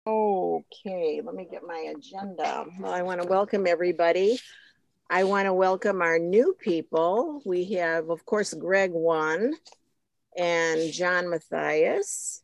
Okay, let me get my agenda. Well, I want to welcome everybody. I want to welcome our new people. We have, of course, Greg One and John Matthias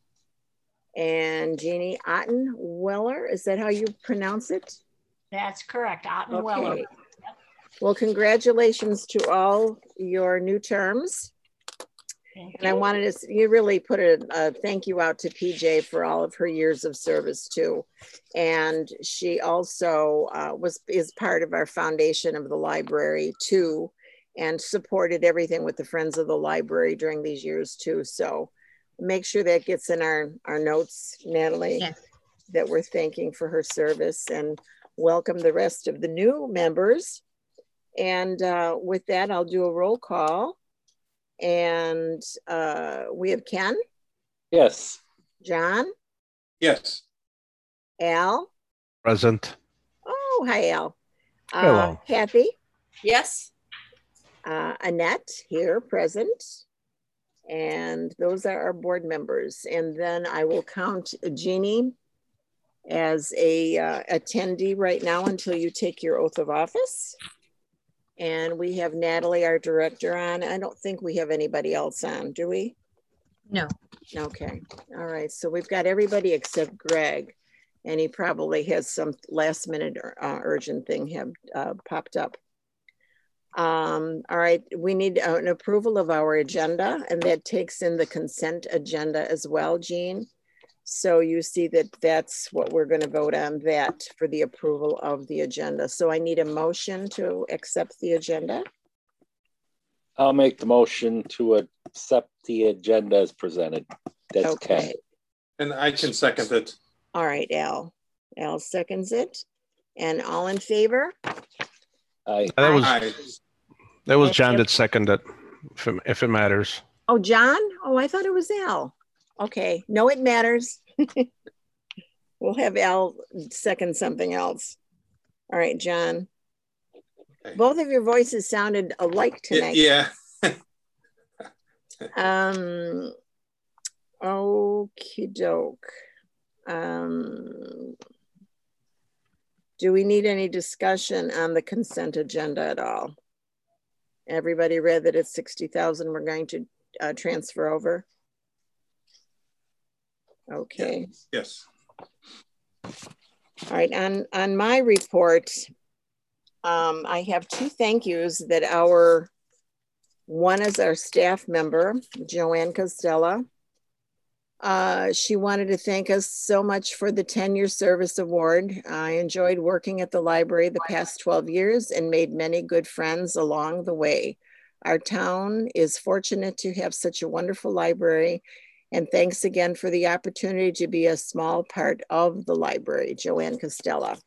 and Jeannie Ottenweller. Is that how you pronounce it? That's correct, Ottenweller. Okay. Well, congratulations to all your new terms. And I wanted to, you really put a thank you out to PJ for all of her years of service too. And she also is part of our foundation of the library too, and supported everything with the Friends of the Library during these years too. So make sure that gets in our notes, Natalie, yes, that we're thanking for her service, and welcome the rest of the new members. And with that, I'll do a roll call. And we have Ken. Yes. John. Yes. Al. Present. Oh, hi, Al. Hello. Kathy. Yes. Annette here, present. And those are our board members. And then I will count Jeannie as a attendee right now until you take your oath of office. And we have Natalie, our director, on. I don't think we have anybody else on, do we? No. Okay. All right. So we've got everybody except Greg, and he probably has some last minute urgent thing have popped up. All right. We need an approval of our agenda, and that takes in the consent agenda as well, Jean. So you see that that's what we're going to vote on, that for the approval of the agenda. So I need a motion to accept the agenda. I'll make the motion to accept the agenda as presented. That's okay. Ken. And I can second it. All right, Al. Al seconds it. And all in favor? Aye. That was John that seconded, if it matters. Oh, John? Oh, I thought it was Al. Okay, no, it matters. We'll have Al second something else. All right, John. Okay. Both of your voices sounded alike tonight. Yeah. Okie doke. Do we need any discussion on the consent agenda at all? Everybody read that it's 60,000 we're going to transfer over? Okay. Yes. All right. On my report, I have two thank yous that one is our staff member, Joanne Costella. She wanted to thank us so much for the 10-year service award. I enjoyed working at the library the past 12 years and made many good friends along the way. Our town is fortunate to have such a wonderful library. And thanks again for the opportunity to be a small part of the library, Joanne Costella.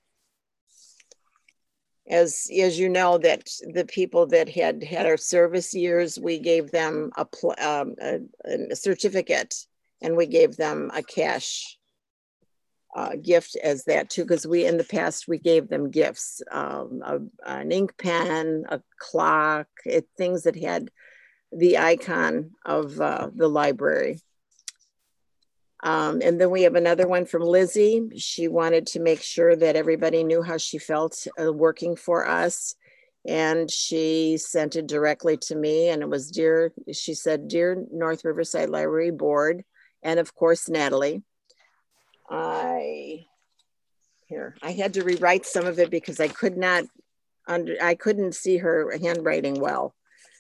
As you know, that the people that had our service years, we gave them a certificate, and we gave them a cash gift as that too, because in the past we gave them gifts, an ink pen, a clock, things that had the icon of the library. And then we have another one from Lizzie. She wanted to make sure that everybody knew how she felt working for us. And she sent it directly to me, and it was she said, "Dear North Riverside Library Board," and of course, Natalie. I had to rewrite some of it because I couldn't see her handwriting well.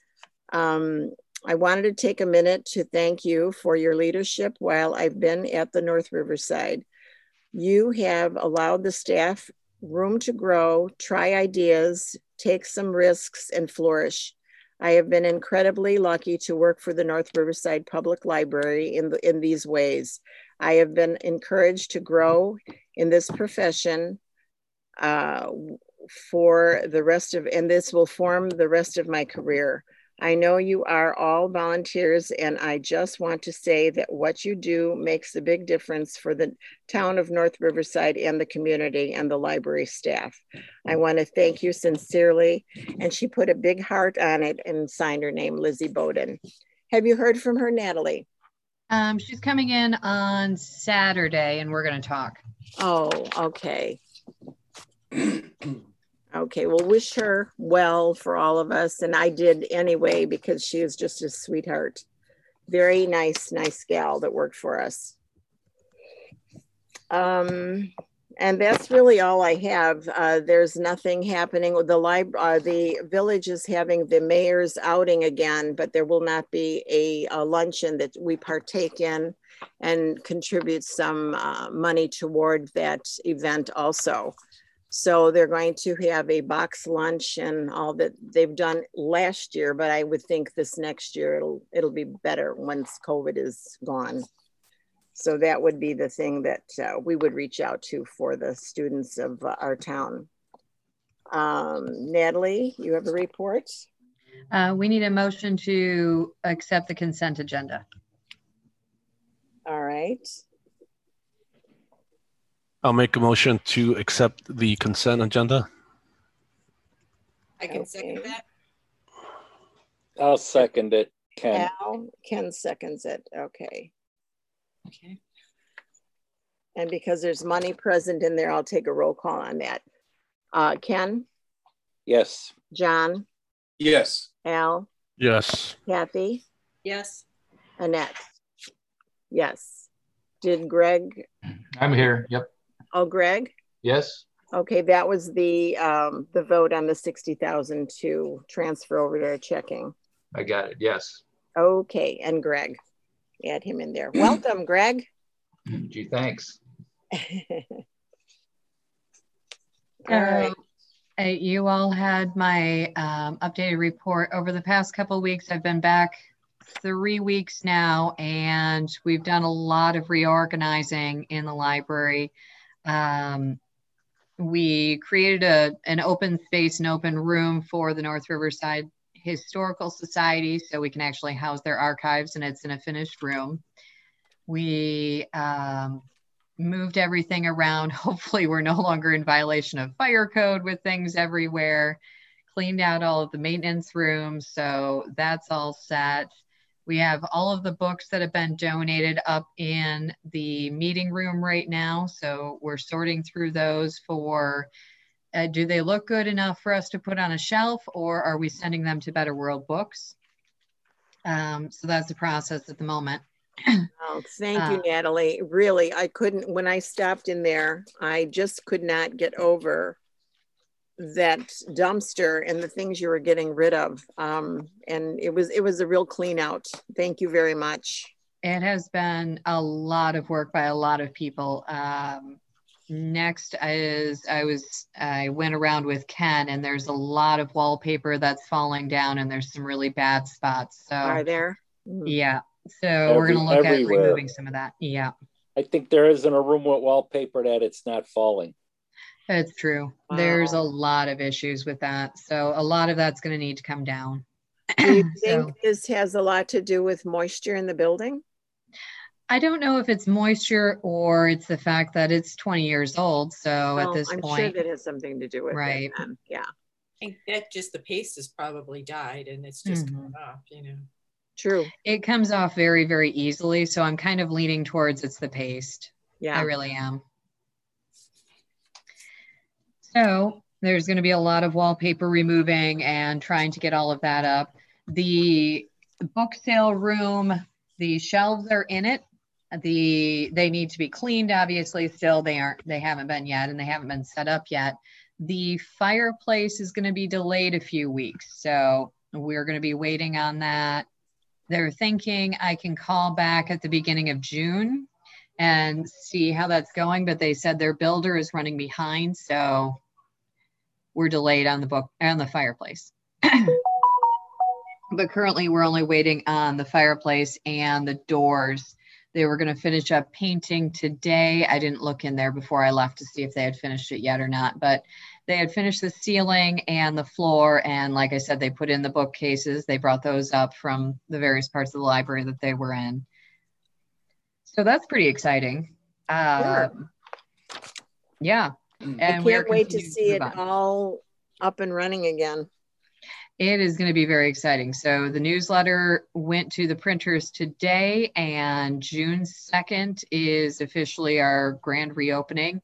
I wanted to take a minute to thank you for your leadership while I've been at the North Riverside. You have allowed the staff room to grow, try ideas, take some risks, and flourish. I have been incredibly lucky to work for the North Riverside Public Library in these ways. I have been encouraged to grow in this profession for the rest of, and this will form the rest of my career. I know you are all volunteers, and I just want to say that what you do makes a big difference for the town of North Riverside and the community and the library staff. I want to thank you sincerely. And she put a big heart on it and signed her name, Lizzie Bowden. Have you heard from her, Natalie? She's coming in on Saturday and we're going to talk. Oh, okay. Okay, well, wish her well for all of us. And I did anyway, because she is just a sweetheart. Very nice gal that worked for us. And that's really all I have. There's nothing happening with the village is having the mayor's outing again, but there will not be a luncheon that we partake in and contribute some money toward that event also. So they're going to have a box lunch and all that they've done last year, but I would think this next year it'll be better once COVID is gone. So that would be the thing that we would reach out to for the students of our town. Natalie, you have a report? We need a motion to accept the consent agenda. All right. I'll make a motion to accept the consent agenda. I can second Okay. that. I'll second it, Ken. Ken seconds it. Okay. Okay. And because there's money present in there, I'll take a roll call on that. Ken, Yes. John, Yes. Al, Yes. Kathy, Yes. Annette. Yes. Did Greg? I'm here. Yep. Oh, Greg? Yes. Okay, that was the vote on the 60,000 to transfer over to checking. I got it. Yes. Okay, and Greg, add him in there. Welcome, Greg. Gee, thanks. All right. You all had my updated report over the past couple of weeks. I've been back 3 weeks now, and we've done a lot of reorganizing in the library. We created an open space, an open room for the North Riverside Historical Society, so we can actually house their archives, and it's in a finished room. We moved everything around. Hopefully we're no longer in violation of fire code with things everywhere. Cleaned out all of the maintenance rooms, so that's all set. We have all of the books that have been donated up in the meeting room right now, so we're sorting through those for do they look good enough for us to put on a shelf, or are we sending them to Better World Books? So that's the process at the moment. Oh, thank you, Natalie. Really, I couldn't, when I stopped in there, I just could not get over that dumpster and the things you were getting rid of. And it was a real clean out. Thank you very much. It has been a lot of work by a lot of people. Next is I went around with Ken, and there's a lot of wallpaper that's falling down, and there's some really bad spots. So Are there? yeah. So we're gonna look at removing some of that. Yeah. I think there isn't a room with wallpaper that it's not falling. That's true. Wow. There's a lot of issues with that. So a lot of that's going to need to come down. Do you think this has a lot to do with moisture in the building? I don't know if it's moisture or it's the fact that it's 20 years old. So at this I'm point, sure that has something to do with right. it. Then. Yeah. I think that just the paste has probably died and it's just coming off, you know. True. It comes off very, very easily. So I'm kind of leaning towards it's the paste. Yeah. I really am. So there's going to be a lot of wallpaper removing and trying to get all of that up. The book sale room, the shelves are in it. They need to be cleaned, obviously. Still, they haven't been yet, and they haven't been set up yet. The fireplace is going to be delayed a few weeks, so we're going to be waiting on that. They're thinking I can call back at the beginning of June and see how that's going, but they said their builder is running behind, so we're delayed on the fireplace. But currently we're only waiting on the fireplace and the doors. They were going to finish up painting today. I didn't look in there before I left to see if they had finished it yet or not, but they had finished the ceiling and the floor. And like I said, they put in the bookcases. They brought those up from the various parts of the library that they were in. So that's pretty exciting. Sure. Yeah. I can't wait to see it all up and running again. It is going to be very exciting. So the newsletter went to the printers today, and June 2nd is officially our grand reopening.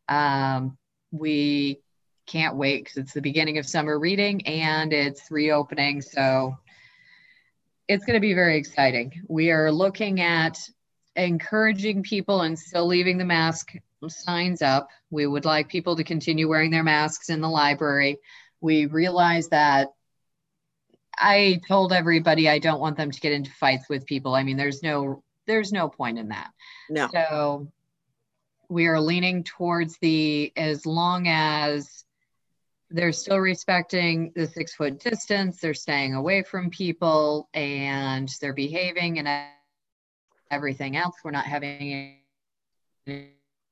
We can't wait because it's the beginning of summer reading and it's reopening. So it's going to be very exciting. We are looking at encouraging people and still leaving the mask signs up. We would like people to continue wearing their masks in the library. We realize that I told everybody I don't want them to get into fights with people. I mean, there's no point in that. No. So we are leaning towards as long as they're still respecting the 6-foot distance, they're staying away from people, and they're behaving and everything else. We're not having any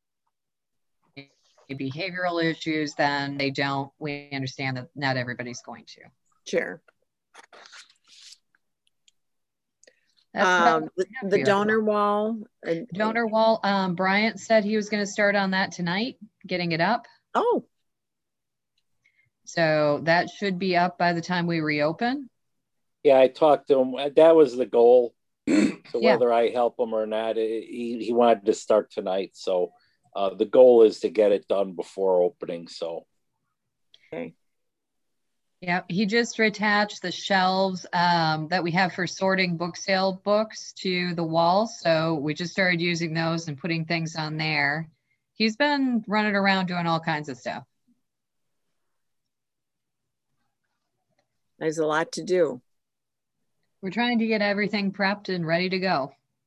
behavioral issues, then we understand that not everybody's going to. Sure. That's the donor wall. Donor wall. Bryant said he was going to start on that tonight, getting it up. Oh. So that should be up by the time we reopen. Yeah, I talked to him. That was the goal. So Yeah. whether I help him or not, he wanted to start tonight. So the goal is to get it done before opening. So. Okay. Yeah, he just attached the shelves that we have for sorting book sale books to the wall. So we just started using those and putting things on there. He's been running around doing all kinds of stuff. There's a lot to do. We're trying to get everything prepped and ready to go.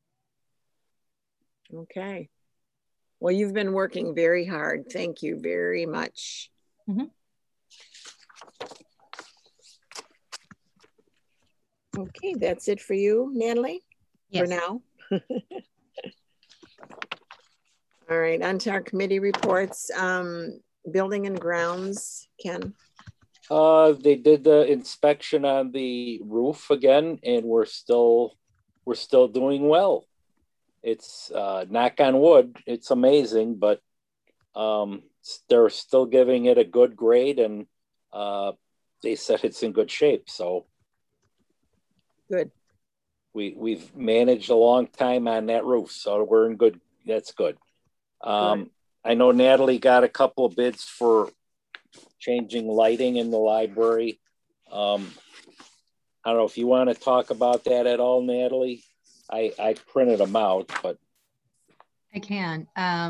Okay. Well, you've been working very hard. Thank you very much. Mm-hmm. Okay, that's it for you, Natalie? Yes. For now? All right, on to our committee reports. Building and grounds, Ken. They did the inspection on the roof again, and we're still doing well. It's knock on wood, it's amazing, but they're still giving it a good grade, and they said it's in good shape. So good. We've managed a long time on that roof, so we're in good. That's good. I know Natalie got a couple of bids for changing lighting in the library. I don't know if you want to talk about that at all, Natalie. I printed them out, but I can.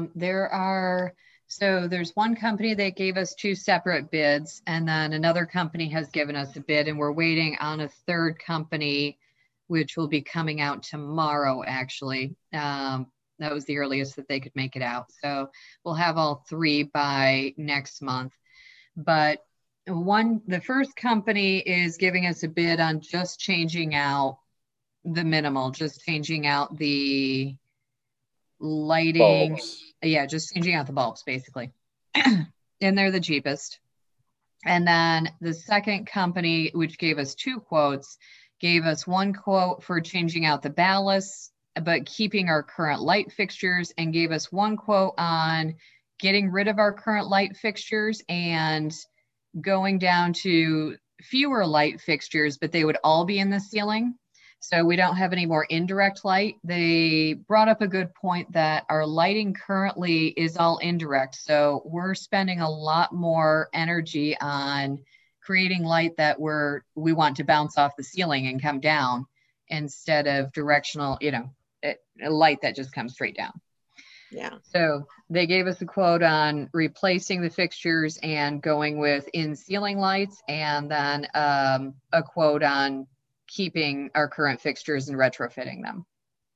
There's one company that gave us 2 separate bids, and then another company has given us a bid, and we're waiting on a third company, which will be coming out tomorrow, actually. That was the earliest that they could make it out. So we'll have all 3 by next month. But the first company is giving us a bid on just changing out the minimal, just changing out the lighting. bulbs. Yeah, just changing out the bulbs, basically. And they're the cheapest. And then the second company, which gave us 2 quotes, gave us 1 quote for changing out the ballasts, but keeping our current light fixtures, and gave us 1 quote on getting rid of our current light fixtures and going down to fewer light fixtures, but they would all be in the ceiling. So we don't have any more indirect light. They brought up a good point that our lighting currently is all indirect. So we're spending a lot more energy on creating light that we want to bounce off the ceiling and come down, instead of directional, a light that just comes straight down. Yeah. So they gave us a quote on replacing the fixtures and going with in-ceiling lights, and then a quote on keeping our current fixtures and retrofitting them.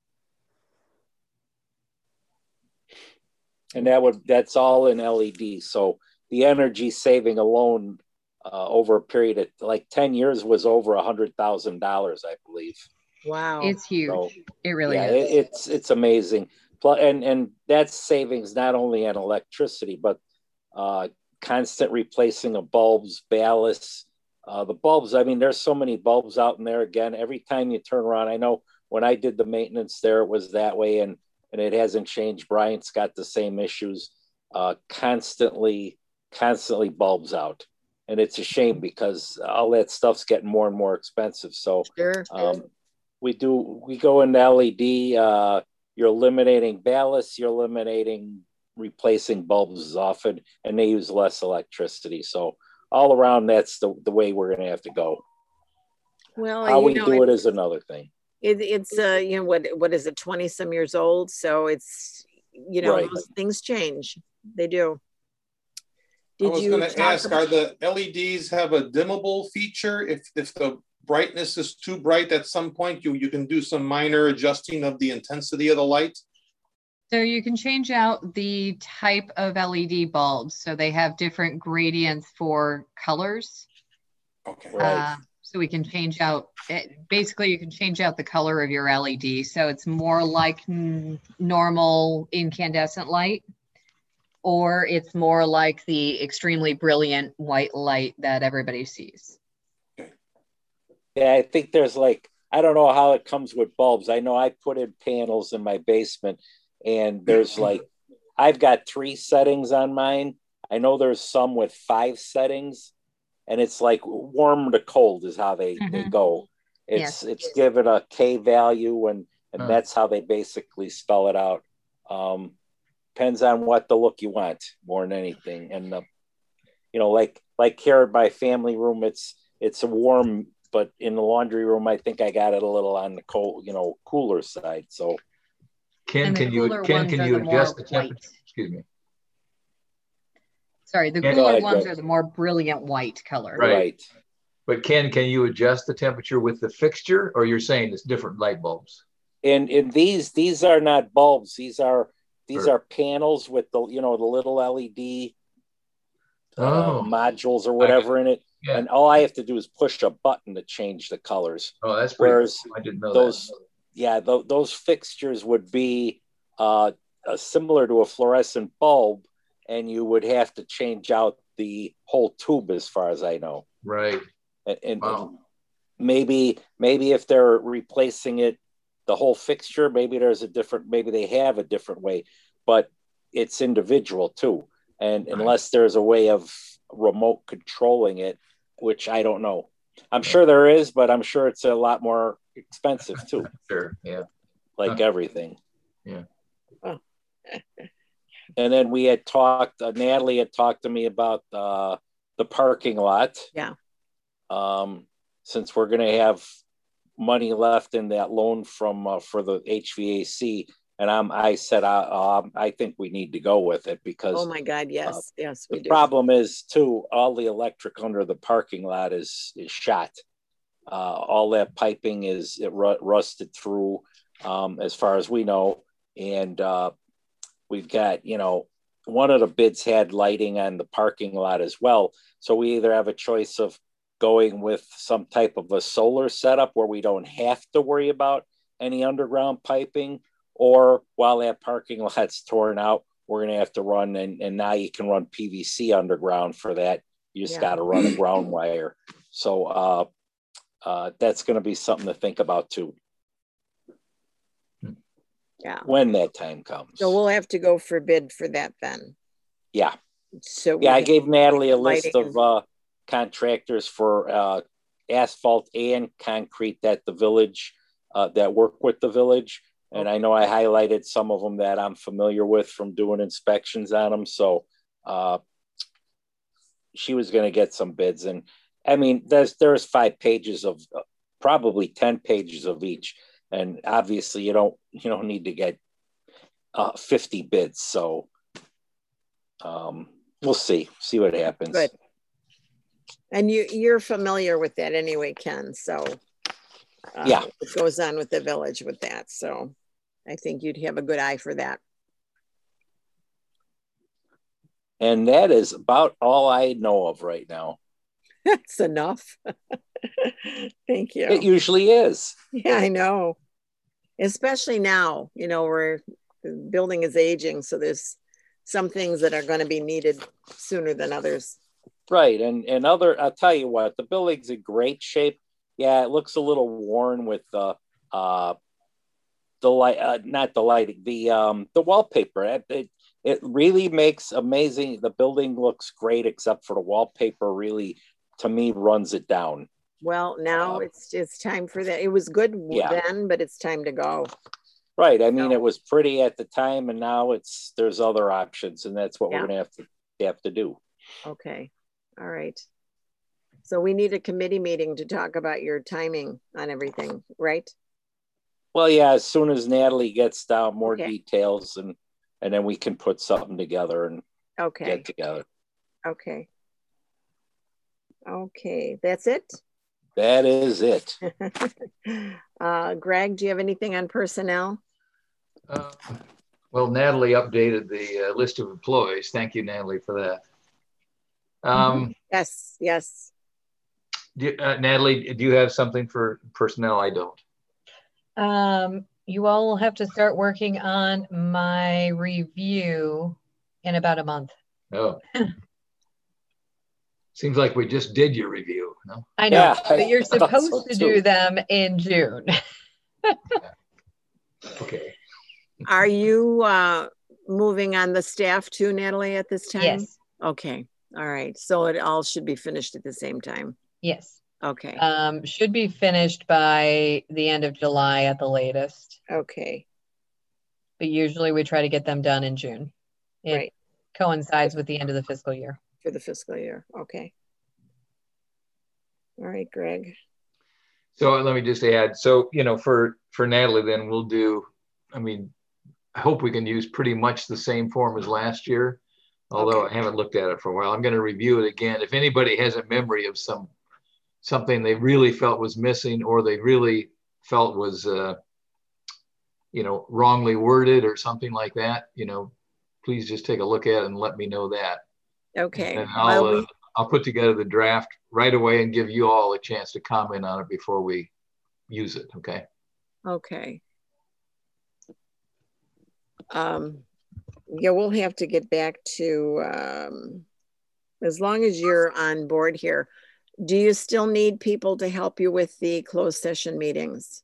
And that's all in LED. So the energy saving alone over a period of like 10 years was over $100,000, I believe. Wow. It's huge. So, it really is. It's amazing. And that's savings not only on electricity, but constant replacing of bulbs, ballasts. The bulbs, I mean, there's so many bulbs out in there. Again, every time you turn around, I know when I did the maintenance there, it was that way, and it hasn't changed. Bryant's got the same issues, constantly bulbs out. and it's a shame because all that stuff's getting more and more expensive. So Sure. we go into LED. You're eliminating ballast, you're eliminating replacing bulbs as often, and they use less electricity. So all around, that's the way we're going to have to go. Well, How we do it is another thing. It's you know, what is it, 20 some years old? So it's, you know, Right. those things change. They do. I was going to talk ask, about- are the LEDs have a dimmable feature? If the brightness is too bright at some point, you can do some minor adjusting of the intensity of the light? So you can change out the type of LED bulbs. So they have different gradients for colors. Okay. Right. So we can change out, basically you can change out the color of your LED. So it's more like normal incandescent light, or it's more like the extremely brilliant white light that everybody sees. Yeah, I think there's like, I don't know how it comes with bulbs. I know I put in panels in my basement, and there's like, I've got 3 settings on mine. I know there's some with 5 settings, and it's like warm to cold is how they go. It's given a K value, and that's how they basically spell it out. Depends on what the look you want more than anything. And you know, like here at my family room, it's a warm, but in the laundry room, I think I got it a little on the cold, you know, cooler side. So Ken, can you adjust the temperature? Excuse me. Sorry, the Go cooler ahead, ones Greg. are the more brilliant white color. Right. But Ken, can you adjust the temperature with the fixture, or you're saying it's different light bulbs? And these are not bulbs. These are panels with the, you know, the little LED modules or whatever in it. Yeah. And all I have to do is push a button to change the colors. Oh, that's pretty Whereas cool. I didn't know those, that. yeah, those fixtures would be similar to a fluorescent bulb, and you would have to change out the whole tube, as far as I know. Right. And Wow. maybe if they're replacing it, the whole fixture, maybe they have a different way, but it's individual too. And unless there's a way of remote controlling it, which I don't know. I'm sure there is, but I'm sure it's a lot more expensive too. Sure. Yeah. Like everything. Yeah. And then we had talked, Natalie had talked to me about the parking lot. Yeah. Since we're going to have money left in that loan from for the HVAC, and I said I think we need to go with it because oh my God, yes, yes, we the do. problem is too, all the electric under the parking lot is shot. All that piping is rusted through, as far as we know, and we've got, you know, one of the bids had lighting on the parking lot as well. So we either have a choice of going with some type of a solar setup where we don't have to worry about any underground piping, or while that parking lot's torn out, we're going to have to run, and now you can run PVC underground for that. You just got to run a ground wire. So that's going to be something to think about too. Yeah. When that time comes. So we'll have to go for bid for that then. Yeah. So yeah, I gave Natalie a list lighting of contractors for asphalt and concrete that the village that work with the village. And I know I highlighted some of them that I'm familiar with from doing inspections on them. So she was going to get some bids. And I mean, there's 5 pages of probably 10 pages of each. And obviously you don't need to get 50 bids. So we'll see what happens. Good. And you're familiar with that anyway, Ken. So yeah, it goes on with the village with that. So I think you'd have a good eye for that. And that is about all I know of right now. That's enough. Thank you. It usually is. Yeah, I know. Especially now, you know, where the building is aging. So there's some things that are going to be needed sooner than others. Right. And I'll tell you what, the building's in great shape. Yeah, it looks a little worn with the light, not the lighting, the wallpaper. it really makes amazing. The building looks great, except for the wallpaper really, to me, runs it down. Well, now it's time for that. It was good Yeah. then, but it's time to go. Right. I mean, No. it was pretty at the time, and now there's other options, and that's what Yeah. we're gonna have to do. Okay. All right. So we need a committee meeting to talk about your timing on everything, right? Well, yeah, as soon as Natalie gets down more Okay. details, and then we can put something together and Okay. get together. Okay. Okay. That's it. That is it. Greg, do you have anything on personnel? Well, Natalie updated the list of employees. Thank you, Natalie, for that. Yes. Yes. Natalie, do you have something for personnel? I don't. You all will have to start working on my review in about a month. Oh. Seems like we just did your review. No? I know, Yeah, but you're I thought supposed so to too. do them in June. Okay. Are you moving on the staff too, Natalie, at this time? Yes, Okay. All right. So it all should be finished at the same time. yes. Okay. Should be finished by the end of July at the latest, Okay. but usually we try to get them done in June. It Right. coincides with the end of the fiscal year. For the fiscal year. Okay. All right, Greg. So let me just add, so, for Natalie, then we'll do, I hope we can use pretty much the same form as last year, although Okay. I haven't looked at it for a while. I'm going to review it again. If anybody has a memory of something they really felt was missing, or they really felt was, wrongly worded or something like that, please just take a look at it and let me know that. Okay. And Well, I'll put together the draft right away and give you all a chance to comment on it before we use it. Okay. okay. Yeah, we'll have to get back to, as long as you're on board here, do you still need people to help you with the closed session minutes?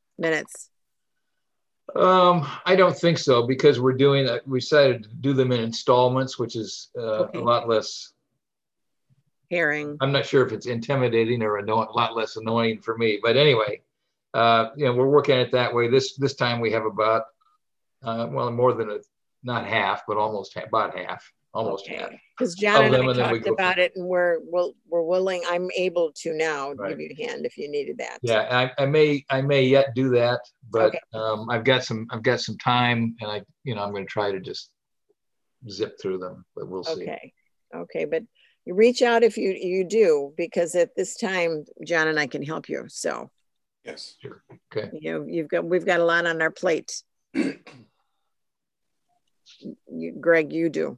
I don't think so, because we decided to do them in installments, which is Okay. a lot less. Hearing. I'm not sure if it's intimidating or a lot less annoying for me, but anyway, we're working it that way. This time we have about, more than not half, but about half, almost half. Because John and them, I and then we talked go about it, and we're willing. I'm able to now Right. give you a hand if you needed that. Yeah, I may yet do that, but Okay. I've got some time, and I'm going to try to just zip through them, but we'll see. Okay, but you reach out if you do, because at this time John and I can help you. So Yes. Sure. Okay. we've got a lot on our plate. Greg, you do.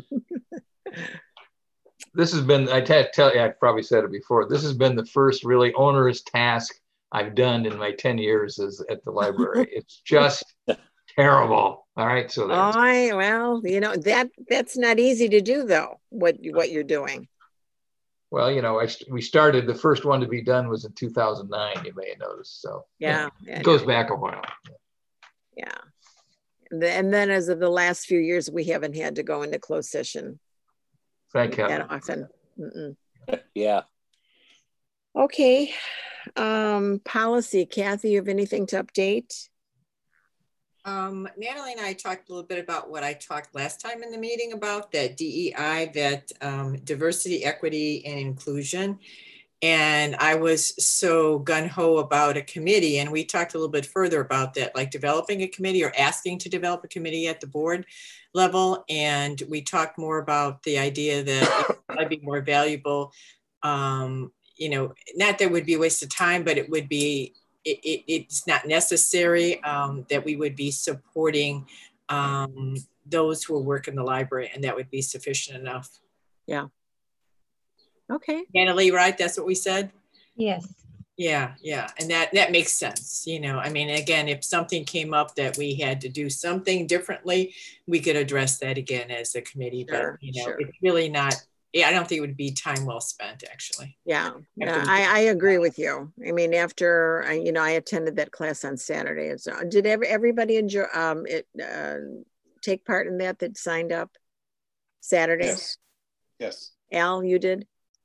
This has been, tell you, I've probably said it before, this has been the first really onerous task I've done in my 10 years at the library. It's just terrible. All right. So Well, that's not easy to do though, what you're doing. well, we started, the first one to be done was in 2009, you may have noticed. So Yeah. it goes back a while. Yeah. And then as of the last few years, we haven't had to go into closed session Thank you. that often. Yeah. Okay. Policy, Kathy, you have anything to update? Natalie and I talked a little bit about what I talked last time in the meeting about, that DEI, that diversity, equity, and inclusion. And I was so gung-ho about a committee, and we talked a little bit further about that, like developing a committee or asking to develop a committee at the board level. And we talked more about the idea that it might be more valuable, not that it would be a waste of time, but it would be, it's not necessary, that we would be supporting those who work in the library, and that would be sufficient enough. Yeah. Okay. Natalie, right? That's what we said? Yes. Yeah. And that makes sense. Again, if something came up that we had to do something differently, we could address that again as a committee. Sure, But, sure. it's really not, I don't think it would be time well spent, actually. Yeah, I agree with you. After I attended that class on Saturday, so did everybody enjoy take part in that signed up Saturday? Yes. Yes. Al, you did?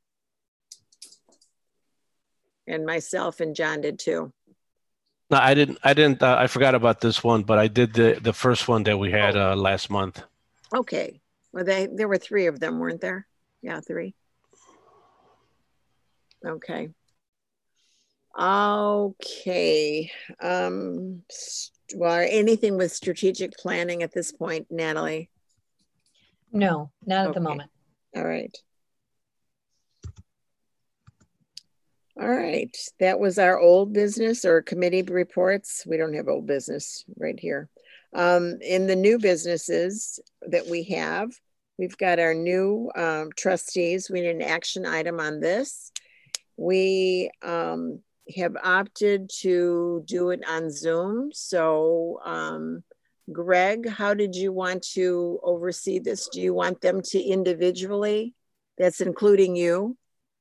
And myself and John did too. No, I didn't. I forgot about this one, but I did the first one that we had last month. Okay. Well, there were 3 of them, weren't there? Yeah, 3. Okay. Okay. Well, anything with strategic planning at this point, Natalie? No, not at the Okay. moment. All right. All right. That was our old business or committee reports. We don't have old business right here. In the new businesses that we have, we've got our new trustees. We need an action item on this. We have opted to do it on Zoom. So Greg, how did you want to oversee this? Do you want them to individually, that's including you,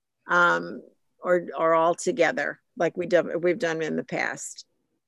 or all together like we've done in the past?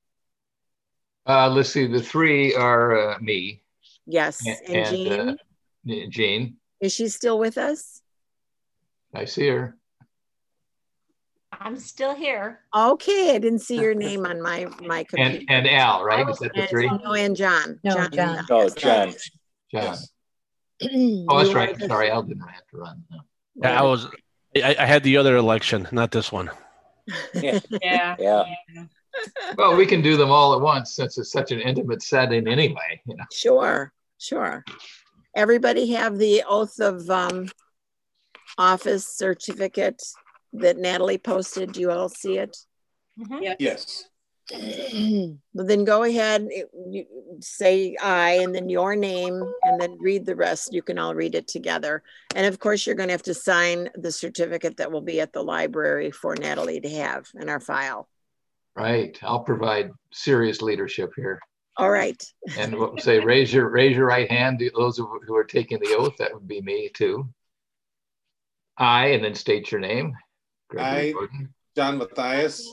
Let's see, the 3 are me. Yes, and Jean? Jean. Is she still with us? I see her. I'm still here. Okay, I didn't see your name on my computer. And Al, right? Is that the 3? No, and John. No, John. Oh, John. John. Yes. Oh, that's right. Sorry, Al didn't have to run. No. Yeah, I had the other election, not this one. Yeah. Yeah. Yeah. Well, we can do them all at once since it's such an intimate setting anyway. You know. Sure. Everybody have the oath of office certificate that Natalie posted. Do you all see it? Mhm. Yes. Well, then go ahead, you say aye, and then your name, and then read the rest. You can all read it together. And of course, you're going to have to sign the certificate that will be at the library for Natalie to have in our file. Right. I'll provide serious leadership here. All right. And we'll say, raise your right hand. Those who are taking the oath, that would be me too. I, and then state your name. Gregory I, Gordon. John Matthias,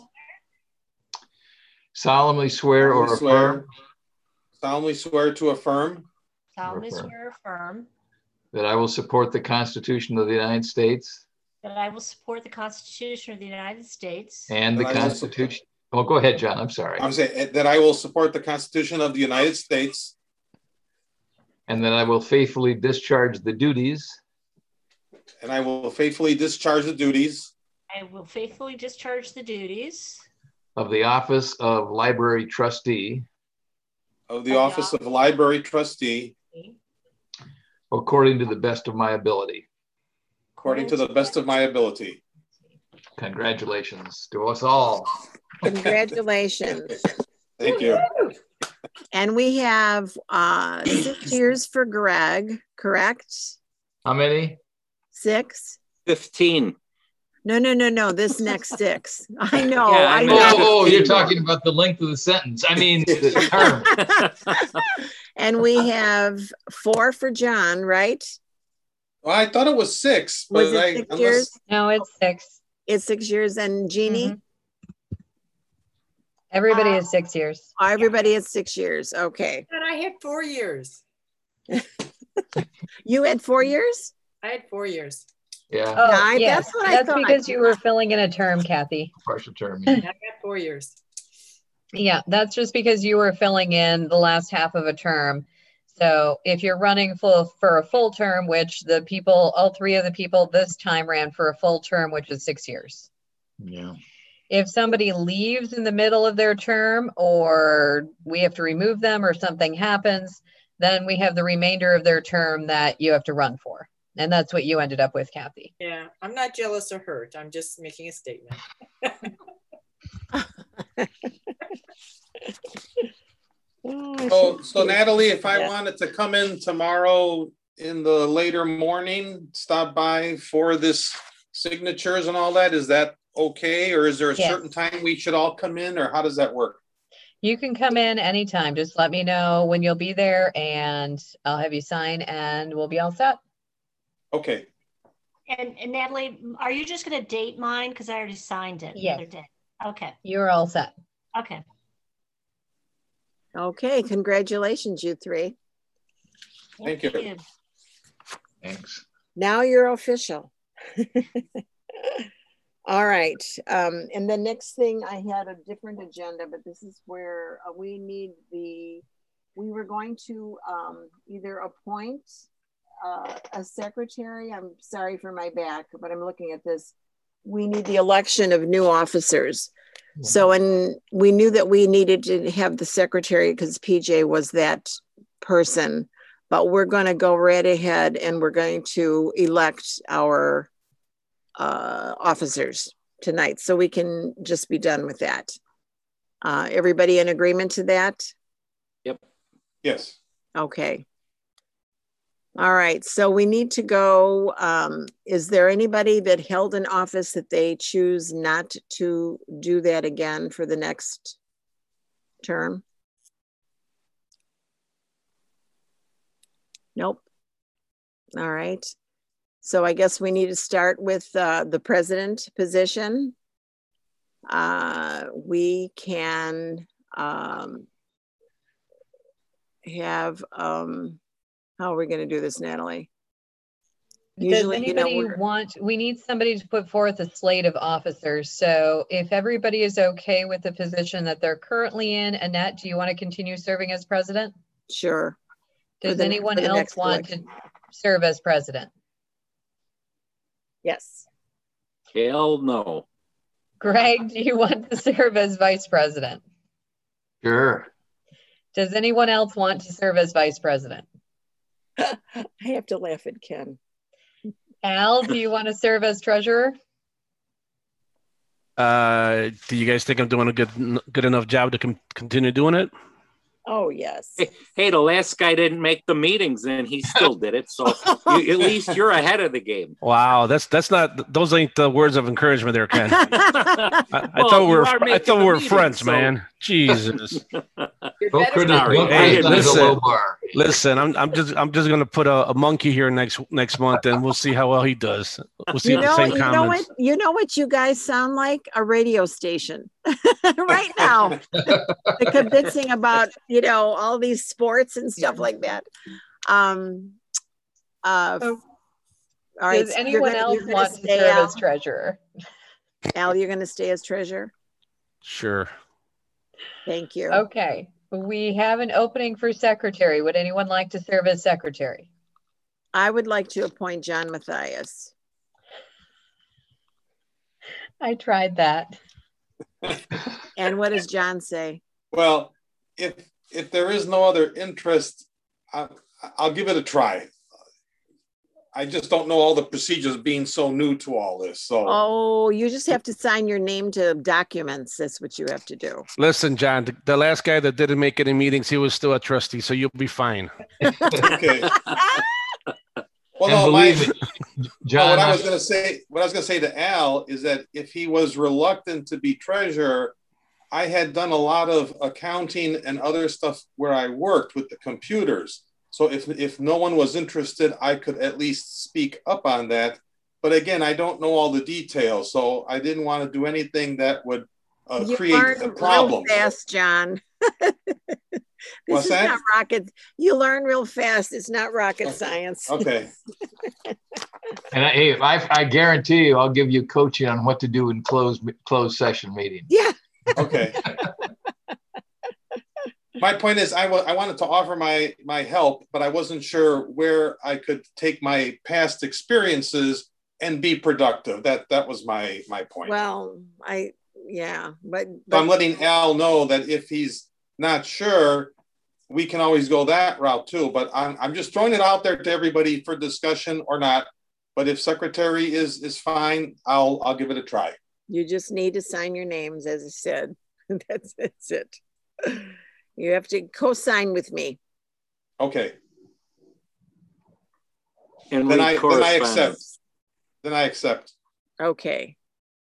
Solemnly swear or affirm solemnly swear to affirm Solemnly swear or affirm that I will support the Constitution of the United States that I will support the Constitution of the United States and the That I will Constitution. Oh, go ahead, John. I'm sorry. I'm saying that I will support the Constitution of the United States And that I will faithfully discharge the duties and I will faithfully discharge the duties I will faithfully discharge the duties of the office of library trustee of the office of library trustee according to the best of my ability. according to the best of my ability. Congratulations to us all. Congratulations. Thank you. And we have 6 years for Greg, correct? How many? 6? 15. No. This next 6. I know. Yeah, I I know. know. Oh, you're talking about the length of the sentence. I mean, the term. And we have 4 for John, right? Well, I thought it was 6, Was but it 6 years? No, it's 6. It's 6 years. And Jeannie? Mhm. Everybody is 6 years. Oh, everybody is 6 years. Okay. And I had 4 years. You had 4 years? I had 4 years. Yeah, Oh, That's what I thought. because you were filling in a term, Kathy. partial term. I got 4 years. Yeah, that's just because you were filling in the last half of a term. So if you're running for a full term, which all 3 of the people this time ran for a full term, which is 6 years. Yeah. If somebody leaves in the middle of their term, or we have to remove them, or something happens, then we have the remainder of their term that you have to run for. And that's what you ended up with, Kathy. Yeah, I'm not jealous or hurt. I'm just making a statement. So Natalie, if I wanted to come in tomorrow in the later morning, stop by for this signatures and all that, is that okay? Or is there a Yes. certain time we should all come in, or how does that work? You can come in anytime. Just let me know when you'll be there and I'll have you sign and we'll be all set. Okay. And Natalie, are you just going to date mine? Because I already signed it the Yes. other day. Okay. You're all set. Okay. Okay, congratulations, you 3. Thank you. Thanks. Now you're official. All right. And the next thing, I had a different agenda, but this is where we were going to either appoint a secretary. I'm sorry for my back, but I'm looking at this. We need the election of new officers. So, and we knew that we needed to have the secretary because PJ was that person, but we're going to go right ahead and we're going to elect our officers tonight, so we can just be done with that. Everybody in agreement to that? Yep. Yes. Okay. All right, so we need to go, is there anybody that held an office that they choose not to do that again for the next term? Nope. All right. So I guess we need to start with the president position. We can have, how are we going to do this, Natalie? Does anybody want, we need somebody to put forth a slate of officers. So if everybody is okay with the position that they're currently in, Annette, do you want to continue serving as president? Sure. Does anyone else want to serve as president? Yes. Hell no. Greg, do you want to serve as vice president? Sure. Does anyone else want to serve as vice president? I have to laugh at Ken. Al, do you want to serve as treasurer? Do you guys think I'm doing a good enough job to continue doing it? Oh, yes. Hey, the last guy didn't make the meetings and he still did it. So at least you're ahead of the game. Wow, that's not, those ain't the words of encouragement there, Ken. I thought we were friends, so. Man. Jesus. Don't criticize the low bar. Listen, I'm just gonna put a monkey here next month, and we'll see how well he does. We'll see the same comments. You know what you guys sound like? A radio station right now. The convincing about all these sports and stuff like that. All right. Does anyone else want to serve as treasurer? Al, you're going to stay as treasurer? Sure. Thank you. Okay. We have an opening for secretary. Would anyone like to serve as secretary? I would like to appoint John Matthias. I tried that. And what does John say? Well, if there is no other interest, I'll give it a try. I just don't know all the procedures being so new to all this. So you just have to sign your name to documents. That's what you have to do. Listen, John, the last guy that didn't make any meetings, he was still a trustee, so you'll be fine. Okay. Well, no, John, what I was going to say to Al is that if he was reluctant to be treasurer, I had done a lot of accounting and other stuff where I worked with the computers. So if no one was interested, I could at least speak up on that. But again, I don't know all the details, so I didn't want to do anything that would create a problem. Real fast, John. What's that? Not rocket. You learn real fast. It's not rocket science. Okay. And I guarantee you, I'll give you coaching on what to do in closed session meeting. Yeah. Okay. My point is, I wanted to offer my help, but I wasn't sure where I could take my past experiences and be productive. That was my point. Well, but I'm letting Al know that if he's not sure, we can always go that route too. But I'm just throwing it out there to everybody for discussion or not. But if secretary is fine, I'll give it a try. You just need to sign your names, as I said. That's it. You have to co-sign with me. Okay. And then I accept. Then I accept. Okay.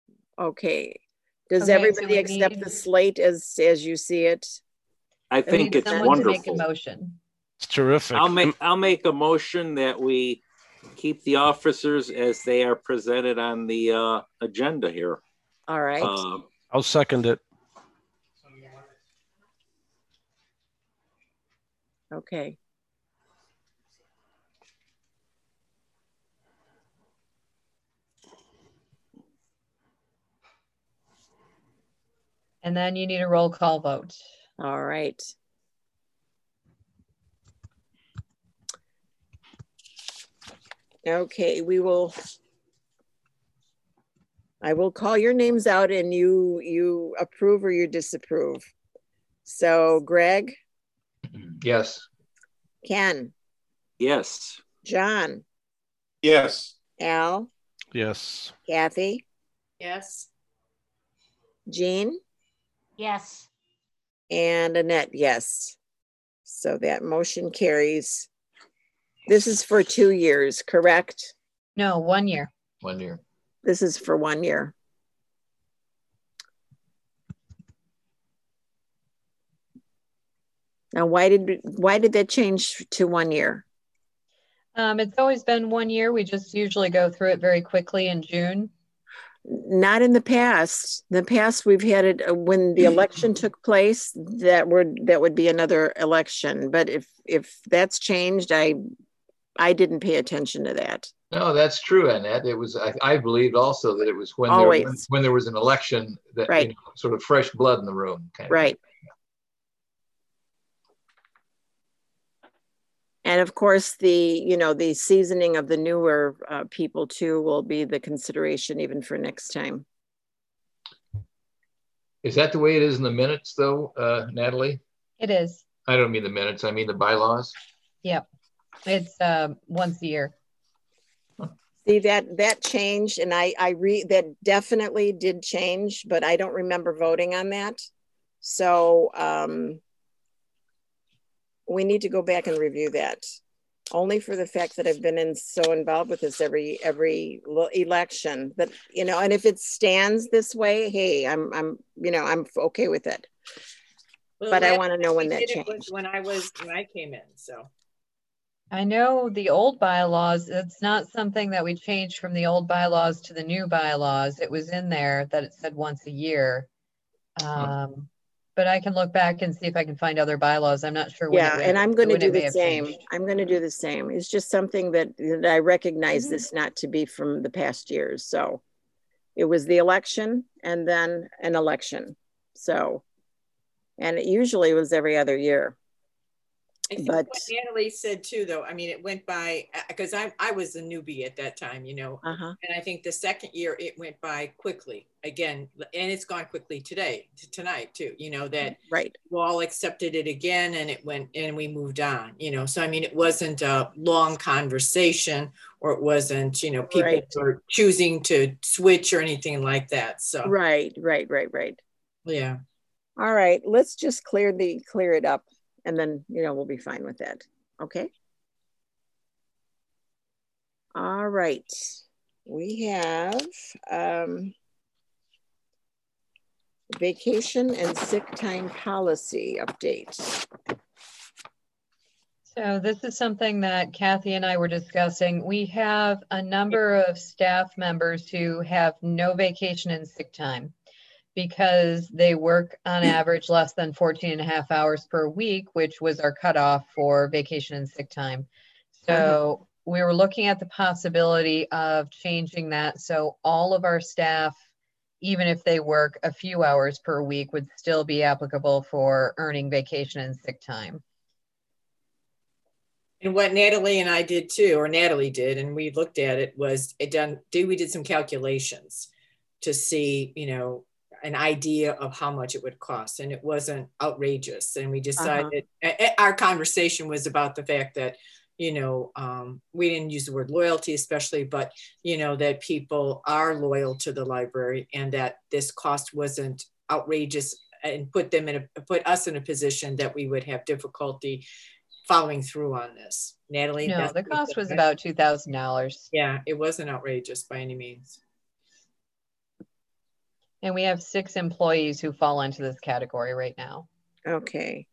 Does everybody accept the slate as you see it? I think it's wonderful. To make a motion. It's terrific. I'll make a motion that we keep the officers as they are presented on the agenda here. All right. I'll second it. Okay. And then you need a roll call vote. All right. Okay, I will call your names out and you approve or you disapprove. So Greg? Yes. Ken? Yes. John? Yes. Al? Yes. Kathy? Yes. Jean? Yes. And Annette, yes. So that motion carries. This is for 2 years, correct? No, 1 year. 1 year. This is for 1 year. Now, why did that change to 1 year? It's always been 1 year. We just usually go through it very quickly in June. Not in the past. In the past, we've had it when the election took place. That would be another election. But if that's changed, I didn't pay attention to that. No, that's true, Annette. It was. I believed also that it was when there was an election that right. Sort of fresh blood in the room. Kind of right. Thing. And of course, the seasoning of the newer people too will be the consideration even for next time. Is that the way it is in the minutes, though, Natalie? It is. I don't mean the minutes. I mean the bylaws. Yep, it's once a year. See, that changed, and that definitely did change, but I don't remember voting on that. So we need to go back and review that, only for the fact that I've been so involved with this every election that, and if it stands this way, hey, I'm okay with it. Well, but I want to know when that changed. When I came in, so. I know the old bylaws, it's not something that we changed from the old bylaws to the new bylaws. It was in there that it said once a year. But I can look back and see if I can find other bylaws. I'm not sure. And I'm going to do the same. I'm going to do the same. It's just something that I recognize this not to be from the past years. So it was the election and then an election. So, and it usually was every other year. I think what Natalie said too, though, I mean, it went by, because I was a newbie at that time, and I think the second year it went by quickly again, and it's gone quickly tonight too, that right. we all accepted it again and it went and we moved on, so I mean, it wasn't a long conversation, or it wasn't, people right. were choosing to switch or anything like that. So right. Yeah. All right, let's just clear it up. And then, we'll be fine with that. Okay. All right. We have vacation and sick time policy update. So this is something that Kathy and I were discussing. We have a number of staff members who have no vacation and sick time, because they work on average less than 14.5 hours per week, which was our cutoff for vacation and sick time. So we were looking at the possibility of changing that. So all of our staff, even if they work a few hours per week, would still be applicable for earning vacation and sick time. And what Natalie and I did too, or Natalie did, and we looked at it, was we did some calculations to see, an idea of how much it would cost, and it wasn't outrageous. And we decided our conversation was about the fact that, we didn't use the word loyalty especially, but, that people are loyal to the library and that this cost wasn't outrageous and put us in a position that we would have difficulty following through on this. Natalie? No, the cost was about $2,000. Yeah, it wasn't outrageous by any means. And we have 6 employees who fall into this category right now. Okay.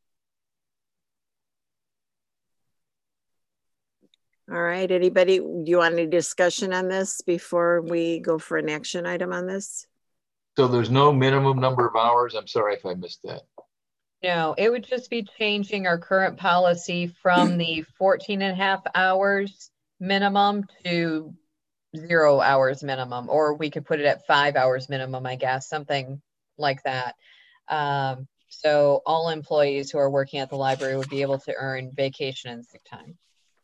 All right, anybody, do you want any discussion on this before we go for an action item on this? So there's no minimum number of hours? I'm sorry if I missed that. No, it would just be changing our current policy from the 14.5 hours minimum to 0 hours minimum, or we could put it at 5 hours minimum, I guess, something like that. So all employees who are working at the library would be able to earn vacation and sick time.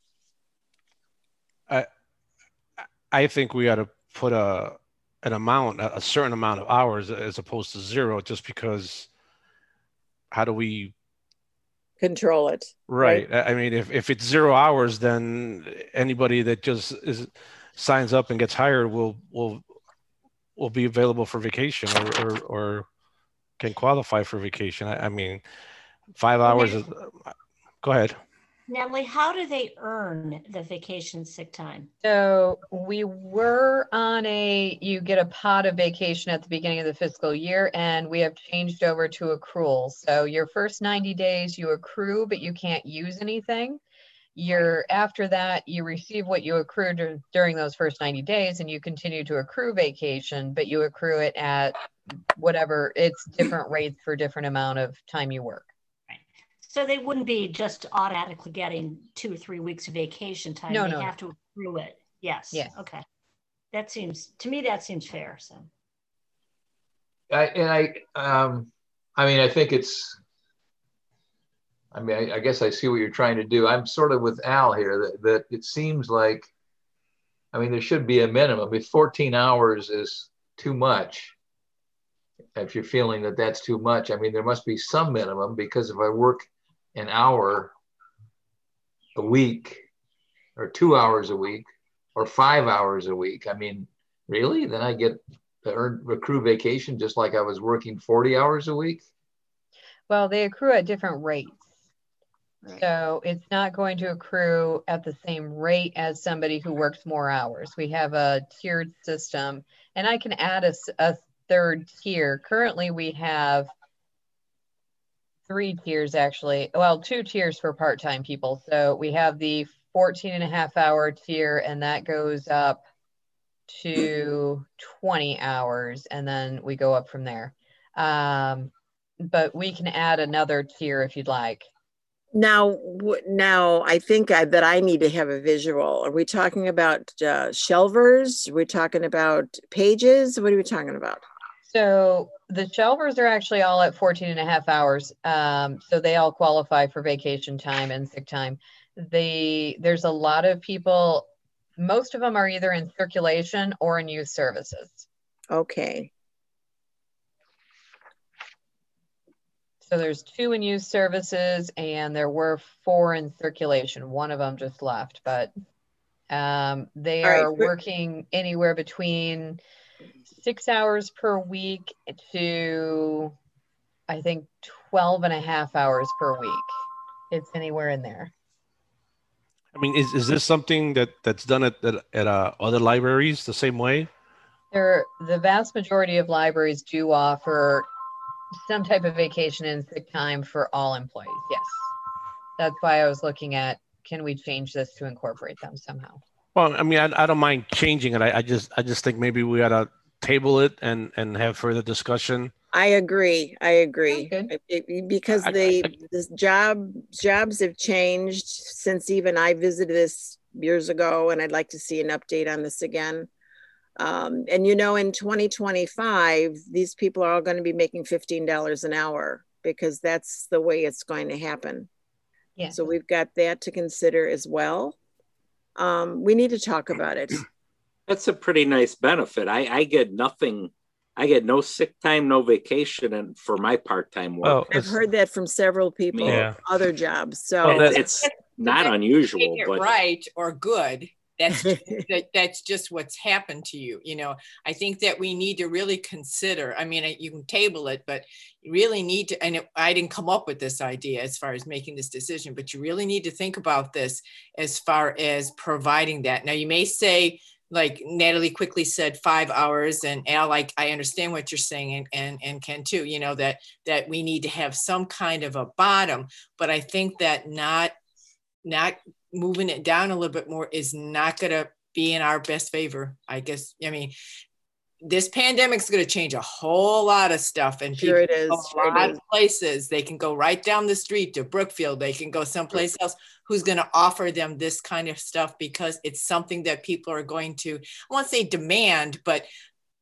I think we ought to put a certain amount of hours as opposed to 0, just because how do we control it? Right. I mean, if it's 0 hours, then anybody that just signs up and gets hired will be available for vacation or can qualify for vacation. I mean, 5 hours is, go ahead. Natalie, how do they earn the vacation sick time? So we were on you get a pot of vacation at the beginning of the fiscal year, and we have changed over to accrual. So your first 90 days you accrue, but you can't use anything. After that, you receive what you accrued during those first 90 days, and you continue to accrue vacation, but you accrue it at whatever, it's different rates for different amount of time you work. So they wouldn't be just automatically getting 2 or 3 weeks of vacation time. No, they have to accrue it. Yes. Yes. Okay. That seems fair. So. I think it's, I guess I see what you're trying to do. I'm sort of with Al here that it seems like, there should be a minimum. If 14 hours is too much, if you're feeling that that's too much, there must be some minimum, because if I work an hour a week or 2 hours a week or 5 hours a week, really? Then I get to accrue vacation just like I was working 40 hours a week? Well, they accrue at different rates. Right. So it's not going to accrue at the same rate as somebody who works more hours. We have a tiered system, and I can add a third tier. Currently, we have 3 tiers, actually. Well, 2 tiers for part-time people. So we have the 14.5-hour tier, and that goes up to 20 hours, and then we go up from there. But we can add another tier if you'd like. Now I think that I need to have a visual. Are we talking about shelvers? Are we talking about pages? What are we talking about? So the shelvers are actually all at 14.5 hours. So they all qualify for vacation time and sick time. There's a lot of people, most of them are either in circulation or in youth services. Okay. So there's 2 in youth services, and there were 4 in circulation. One of them just left, but they are working anywhere between 6 hours per week to, I think, 12.5 hours per week. It's anywhere in there. Is this something that's done at other libraries the same way? The vast majority of libraries do offer some type of vacation and sick time for all employees. Yes. That's why I was looking at, can we change this to incorporate them somehow? Well, I don't mind changing it. I just think maybe we ought to table it and have further discussion. I agree. Because jobs have changed since even I visited this years ago, and I'd like to see an update on this again. And in 2025, these people are all going to be making $15 an hour, because that's the way it's going to happen. Yeah. So we've got that to consider as well. We need to talk about it. That's a pretty nice benefit. I get nothing. I get no sick time, no vacation, and for my part-time work. I've heard that from several people, other jobs. So it's not unusual, but right or good. That's just what's happened to you. I think that we need to really consider, you can table it, but you really need to, and I didn't come up with this idea as far as making this decision, but you really need to think about this as far as providing that. Now you may say, like Natalie quickly said, 5 hours, and Al, I understand what you're saying, and Ken too, that we need to have some kind of a bottom, but I think that not moving it down a little bit more is not going to be in our best favor, I guess. This pandemic is going to change a whole lot of stuff, and sure it is. A lot of places. They can go right down the street to Brookfield. They can go someplace else who's going to offer them this kind of stuff, because it's something that people are going to, I won't say demand, but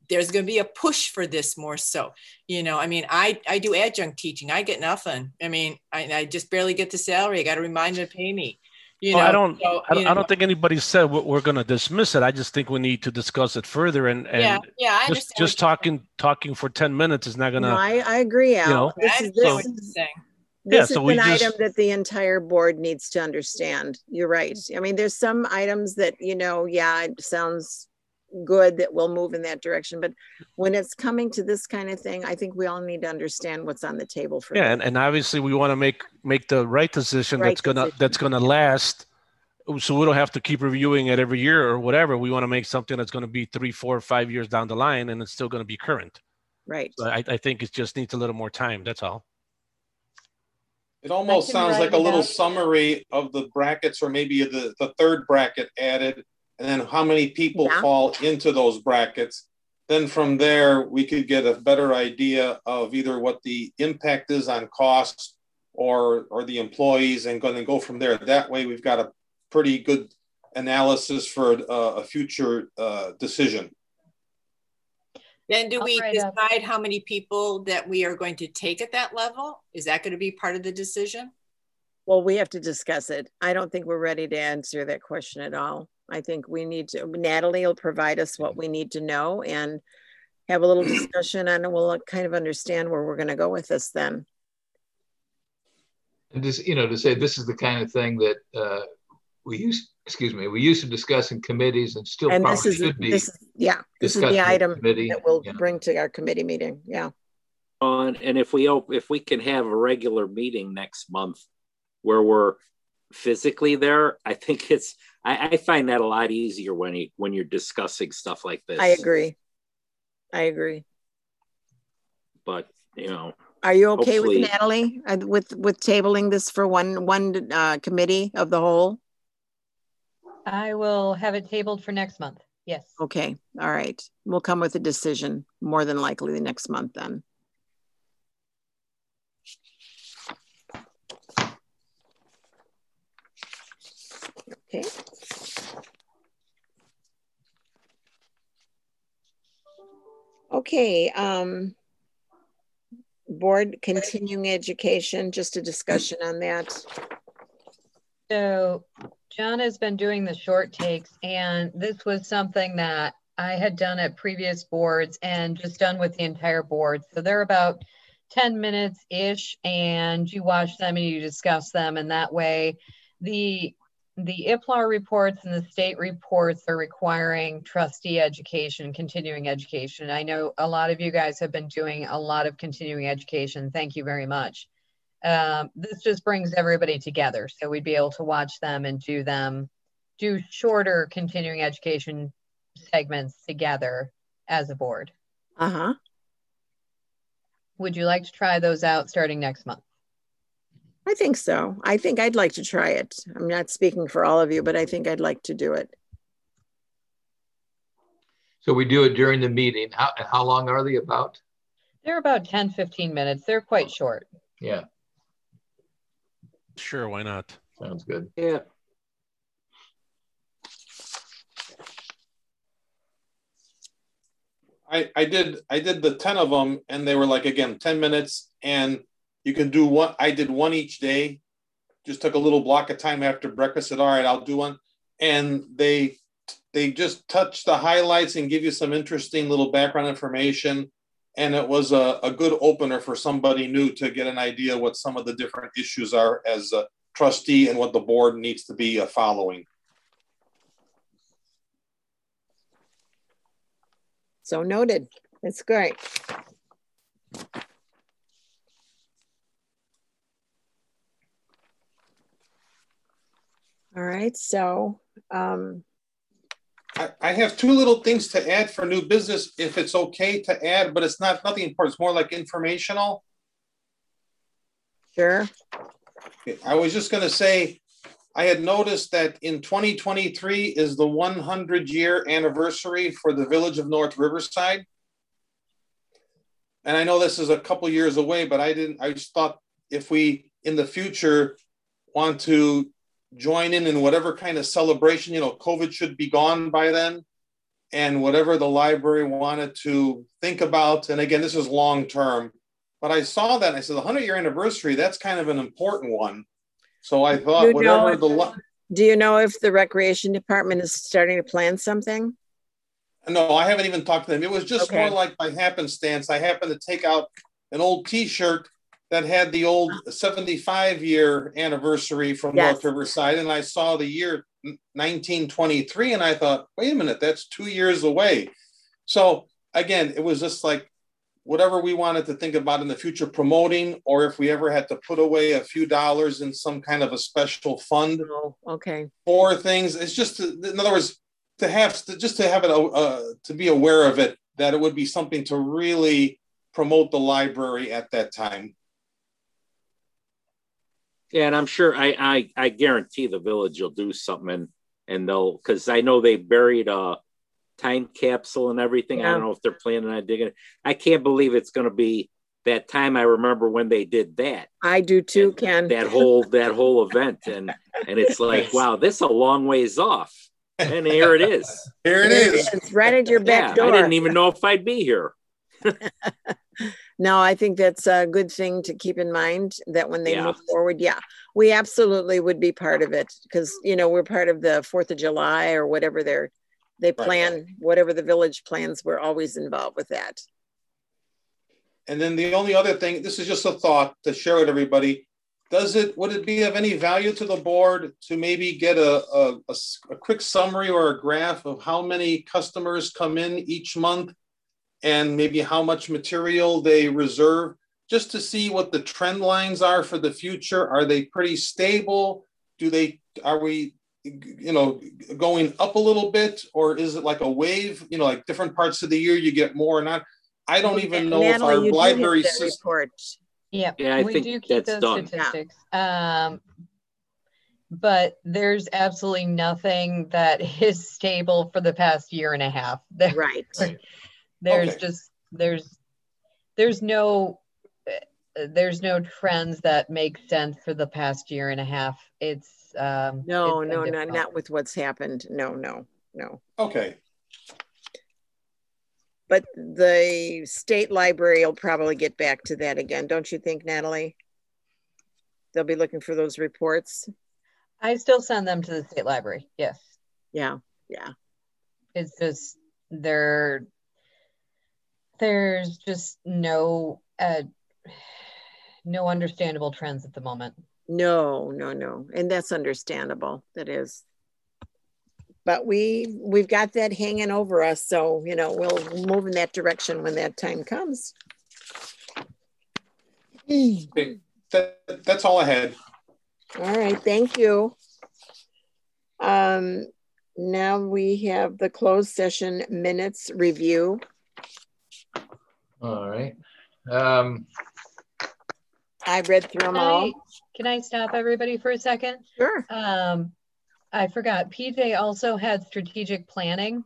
there's going to be a push for this more so. You know, I mean, I do adjunct teaching. I get nothing. I mean, I just barely get the salary. I got to remind them to pay me. You know, I don't think anybody said we're going to dismiss it. I just think we need to discuss it further. And I understand. Just talking for 10 minutes is not going to. No, I agree, Al. You know, this is an item that the entire board needs to understand. You're right. I mean, there's some items that, you know, yeah, it sounds good that we'll move in that direction, but when it's coming to this kind of thing, I think we all need to understand what's on the table for that. And obviously we want to make the right decision that's gonna last, so we don't have to keep reviewing it every year or whatever. We want to make something that's going to be 3, 4, 5 years down the line, and it's still going to be current. Right. So I think it just needs a little more time. That's all. It almost sounds like a little summary of the brackets, or maybe the third bracket added, and then how many people fall into those brackets. Then from there, we could get a better idea of either what the impact is on costs or the employees, and going to go from there. That way, we've got a pretty good analysis for a future decision. Then do we decide how many people that we are going to take at that level? Is that going to be part of the decision? Well, we have to discuss it. I don't think we're ready to answer that question at all. I think we need to, Natalie will provide us what we need to know and have a little discussion, and we'll kind of understand where we're going to go with this then. And just, you know, to say this is the kind of thing that we used to discuss in committees, and still and probably should be. This is the item that we'll bring to our committee meeting. Yeah. And if we can have a regular meeting next month where we're physically there, I think I find that a lot easier when you're discussing stuff like this. I agree. But, you know, are you okay with Natalie with tabling this for one committee of the whole? I will have it tabled for next month. Yes. Okay. All right. We'll come with a decision more than likely the next month then. Okay. Okay. Board continuing education, just a discussion on that. So John has been doing the short takes, and this was something that I had done at previous boards and just done with the entire board. So they're about 10 minutes-ish, and you watch them and you discuss them, and that way the IPLAR reports and the state reports are requiring trustee education, continuing education. I know a lot of you guys have been doing a lot of continuing education. Thank you very much. This just brings everybody together. So we'd be able to watch them and do shorter continuing education segments together as a board. Uh-huh. Would you like to try those out starting next month? I think so. I think I'd like to try it. I'm not speaking for all of you, but I think I'd like to do it. So we do it during the meeting. How long are they about? They're about 10, 15 minutes. They're quite short. Yeah. Sure, why not? Sounds good. Yeah. I did the 10 of them, and they were like, again, 10 minutes, and you can do one. I did one each day. Just took a little block of time after breakfast, said, all right, I'll do one. And they just touch the highlights and give you some interesting little background information. And it was a good opener for somebody new to get an idea what some of the different issues are as a trustee and what the board needs to be following. So noted. That's great. All right. So I have two little things to add for new business, if it's okay to add, but it's nothing important. It's more like informational. Sure. I was just going to say, I had noticed that in 2023 is the 100-year anniversary for the Village of North Riverside. And I know this is a couple years away, but I just thought if we, in the future, want to join in whatever kind of celebration, you know, COVID should be gone by then. and whatever the library wanted to think about. And again, this is long-term, but I saw that and I said, the 100-year anniversary, that's kind of an important one. So I thought whatever do you know if the recreation department is starting to plan something? No, I haven't even talked to them. It was just more like by happenstance. I happened to take out an old T-shirt that had the old 75-year anniversary from North Riverside, and I saw the year 1923, and I thought, wait a minute, that's 2 years away. So again, it was just like whatever we wanted to think about in the future promoting, or if we ever had to put away a few dollars in some kind of a special fund for things. It's just, in other words, to have it, to be aware of it, that it would be something to really promote the library at that time. Yeah, and I'm sure I guarantee the village will do something, and they'll, because I know they buried a time capsule and everything. I don't know if they're planning on digging it. I can't believe it's going to be that time. I remember when they did that. I do too, Ken. That whole event, and it's like, wow, this is a long ways off, and here it is. Here it is. It's right at your back door. I didn't even know if I'd be here. No, I think that's a good thing to keep in mind, that when they move forward, we absolutely would be part of it, because, you know, we're part of the 4th of July or whatever they plan, whatever the village plans, we're always involved with that. And then the only other thing, this is just a thought to share with everybody. Would it be of any value to the board to maybe get a quick summary or a graph of how many customers come in each month, and maybe how much material they reserve, just to see what the trend lines are for the future? Are they pretty stable? Are we, you know, going up a little bit, or is it like a wave, you know, like different parts of the year you get more or not? I don't even know if our library system. Yeah, I we think do keep that's those statistics. But there's absolutely nothing that is stable for the past year and a half. Right. There's just there's no trends that make sense for the past year and a half. It's not with what's happened. No. Okay. But the state library will probably get back to that again, don't you think, Natalie? They'll be looking for those reports. I still send them to the state library. Yes. Yeah. It's just there's just no understandable trends at the moment. No. And that's understandable. That is. But we've got that hanging over us. So, you know, we'll move in that direction when that time comes. That's all I had. All right. Thank you. Now we have the closed session minutes review. All right. I read through them all. Can I stop everybody for a second? Sure. I forgot. PJ also had strategic planning.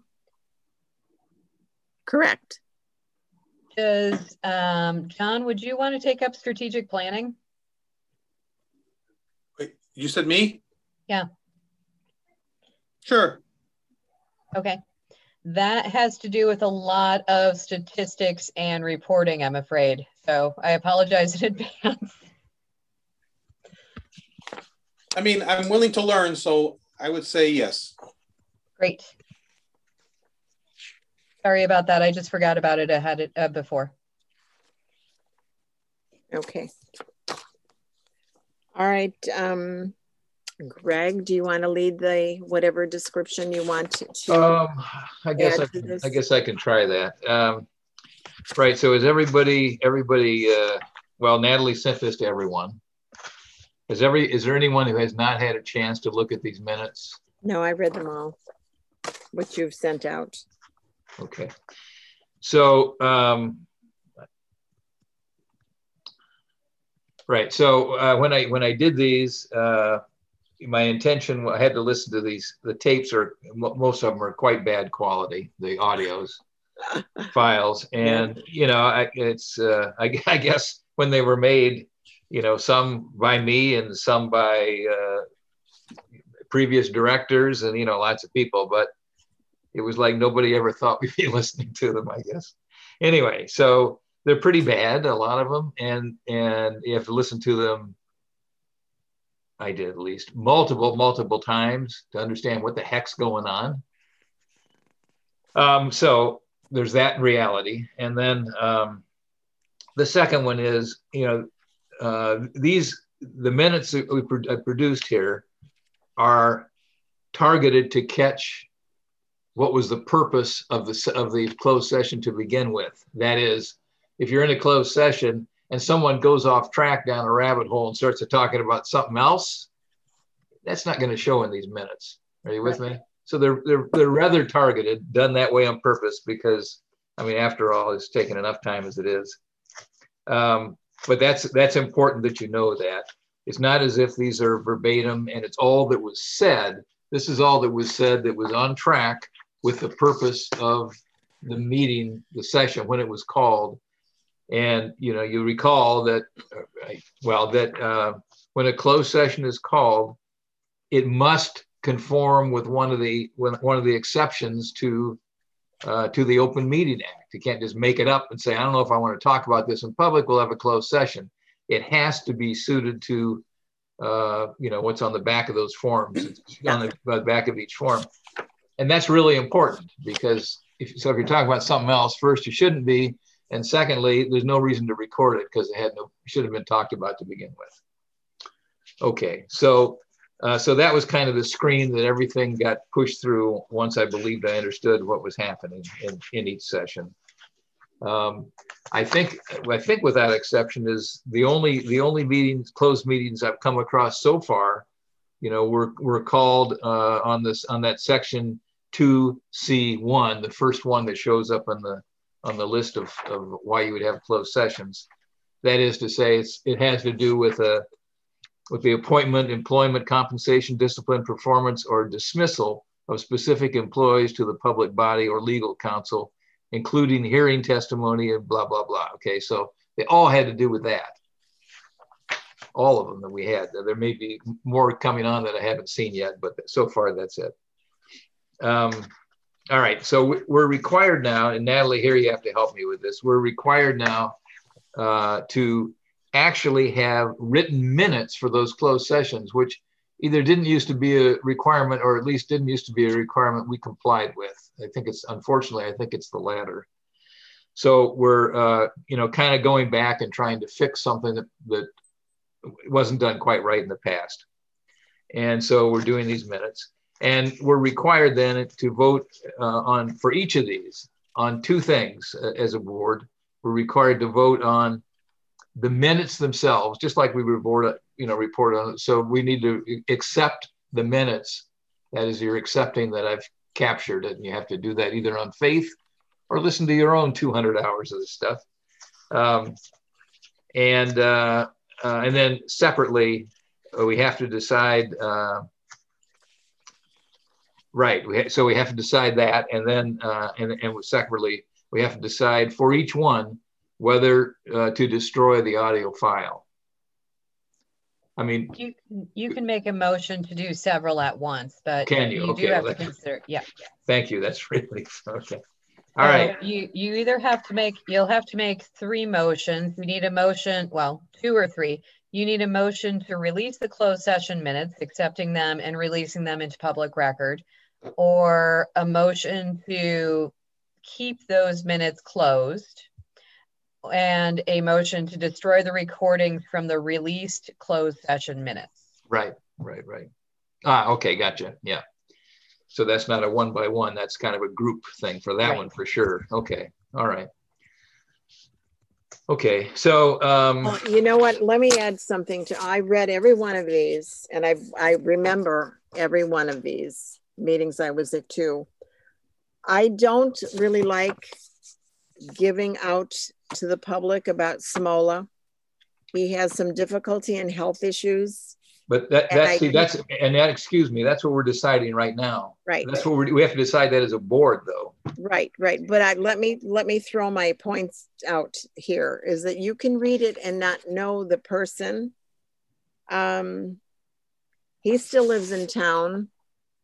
Correct. Does John, would you want to take up strategic planning? Wait, you said me? Yeah. Sure. Okay. That has to do with a lot of statistics and reporting, I'm afraid. So I apologize in advance. I mean, I'm willing to learn, so I would say yes. Great. Sorry about that. I just forgot about it. I had it before. Okay. All right. Greg, do you want to lead the whatever description you want to? I guess I can try that. Right. So is everybody? Well, Natalie sent this to everyone. Is there anyone who has not had a chance to look at these minutes? No, I read them all, what you've sent out. Okay. So, right. So when I did these, my intention, I had to listen to these. The tapes most of them are quite bad quality, the audios files. And, you know, I guess when they were made, you know, some by me and some by previous directors and, you know, lots of people. But it was like nobody ever thought we'd be listening to them, I guess. Anyway, so they're pretty bad, a lot of them, and you have to listen to them. I did at least multiple times to understand what the heck's going on. So there's that reality. And then the second one is, the minutes that we produced here are targeted to catch what was the purpose of the closed session to begin with. That is, if you're in a closed session and someone goes off track down a rabbit hole and starts talking about something else, that's not going to show in these minutes. Are you with me? So they're rather targeted, done that way on purpose, because I mean, after all, it's taken enough time as it is. But that's important that you know that. It's not as if these are verbatim and it's all that was said. This is all that was said that was on track with the purpose of the meeting, the session when it was called. And you recall that, when a closed session is called, it must conform with one of the exceptions to the Open Meeting Act. You can't just make it up and say, I don't know if I want to talk about this in public, we'll have a closed session. It has to be suited to what's on the back of those forms, on the back of each form. And that's really important, because if you're talking about something else, first, you shouldn't be. And secondly, there's no reason to record it because it should have been talked about to begin with. Okay, so that was kind of the screen that everything got pushed through once I believed I understood what was happening in each session. I think without exception is the only closed meetings I've come across so far, were called on that section 2C1, the first one that shows up on the list of why you would have closed sessions. That is to say, it has to do with the appointment, employment, compensation, discipline, performance, or dismissal of specific employees to the public body or legal counsel, including hearing testimony and blah, blah, blah. Okay, so they all had to do with that. All of them that we had. There may be more coming on that I haven't seen yet, but so far that's it. All right, so we're required now, and Natalie, here you have to help me with this. We're required now to actually have written minutes for those closed sessions, which either didn't used to be a requirement, or at least didn't used to be a requirement we complied with. Unfortunately, I think it's the latter. So we're, kind of going back and trying to fix something that wasn't done quite right in the past. And so we're doing these minutes. And we're required then to vote for each of these on two things as a board. We're required to vote on the minutes themselves, just like we report on it. So we need to accept the minutes. That is, you're accepting that I've captured it, and you have to do that either on faith or listen to your own 200 hours of this stuff. And then separately, we have to decide. So we have to decide that, and then and separately, we have to decide for each one whether to destroy the audio file. I mean, you can make a motion to do several at once, but can you? Okay, do have to consider. Yeah. Thank you. That's really okay. All right. You either have to make, you'll have to make three motions. We need a motion, well, 2 or 3. You need a motion to release the closed session minutes, accepting them and releasing them into public record, or a motion to keep those minutes closed, and a motion to destroy the recordings from the released closed session minutes. Right. Okay, gotcha. Yeah. So that's not a 1-by-1. That's kind of a group thing for that one for sure. Okay. All right. Okay. So you know what? Let me add something I read every one of these, and I remember every one of these meetings I was at too. I don't really like giving out to the public about Smola. He has some difficulty and health issues. But excuse me, that's what we're deciding right now. Right. That's what we have to decide that as a board, though. Right. But let me throw my points out here. Is that you can read it and not know the person. He still lives in town.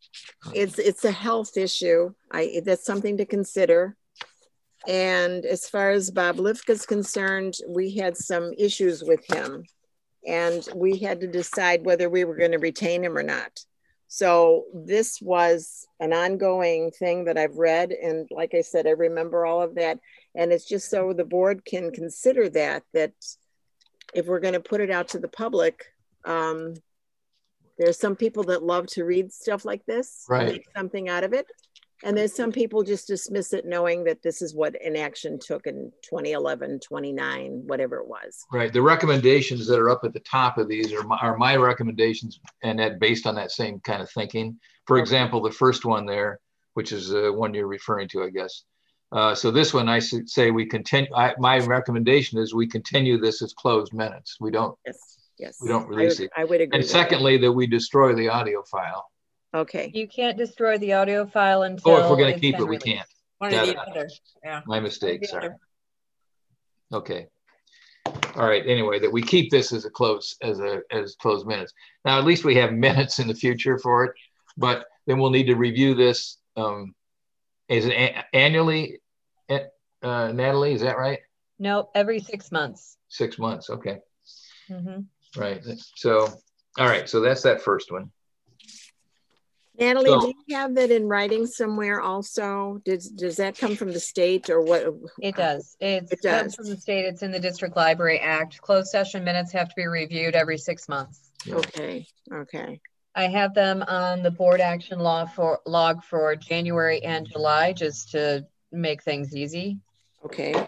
It's a health issue. That's something to consider. And as far as Bob Lifka is concerned, we had some issues with him, and we had to decide whether we were going to retain him or not. So this was an ongoing thing that I've read. And like I said, I remember all of that. And it's just so the board can consider that if we're going to put it out to the public, there's some people that love to read stuff like this, right, make something out of it. And there's some people just dismiss it knowing that this is what inaction took in 2011, 29, whatever it was. Right. The recommendations that are up at the top of these are my recommendations, and that based on that same kind of thinking. For example, the first one there, which is the one you're referring to, I guess. So this one, I say we continue. My recommendation is we continue this as closed minutes. We don't. Yes. We don't release it. I would agree. And secondly, that we destroy the audio file. Okay. You can't destroy the audio file until. Oh, if we're going to keep it, we can't. One or the other. Yeah. My mistake. Sorry. Okay. All right. Anyway, that we keep this as closed minutes. Now, at least we have minutes in the future for it, but then we'll need to review this. Is it annually? Natalie, is that right? No, every 6 months. 6 months. Okay. Mm-hmm. Right. So, all right. So that's that first one. Natalie, do you have that in writing somewhere also? Does that come from the state or what? It does. It does. comes from the state. It's in the District Library Act. Closed session minutes have to be reviewed every 6 months. Okay. Okay. I have them on the board action log for January and July, just to make things easy. Okay.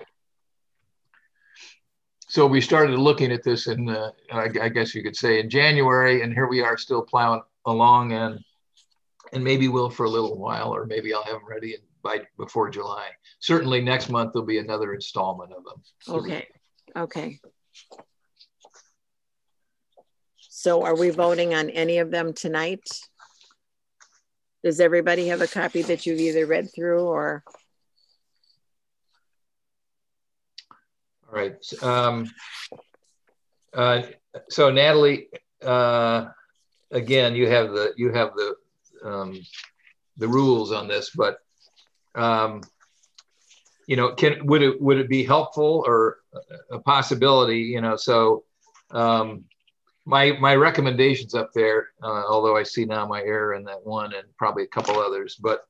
So we started looking at this in, I guess you could say, in January, and here we are still plowing along, and maybe we'll for a little while, or maybe I'll have them ready before July. Certainly next month there'll be another installment of them. Okay. Okay. So are we voting on any of them tonight? Does everybody have a copy that you've either read through or? All right. So Natalie, again, you have the rules on this, but you know, would it be helpful or a possibility? You know, so my recommendations up there, although I see now my error in that one and probably a couple others, but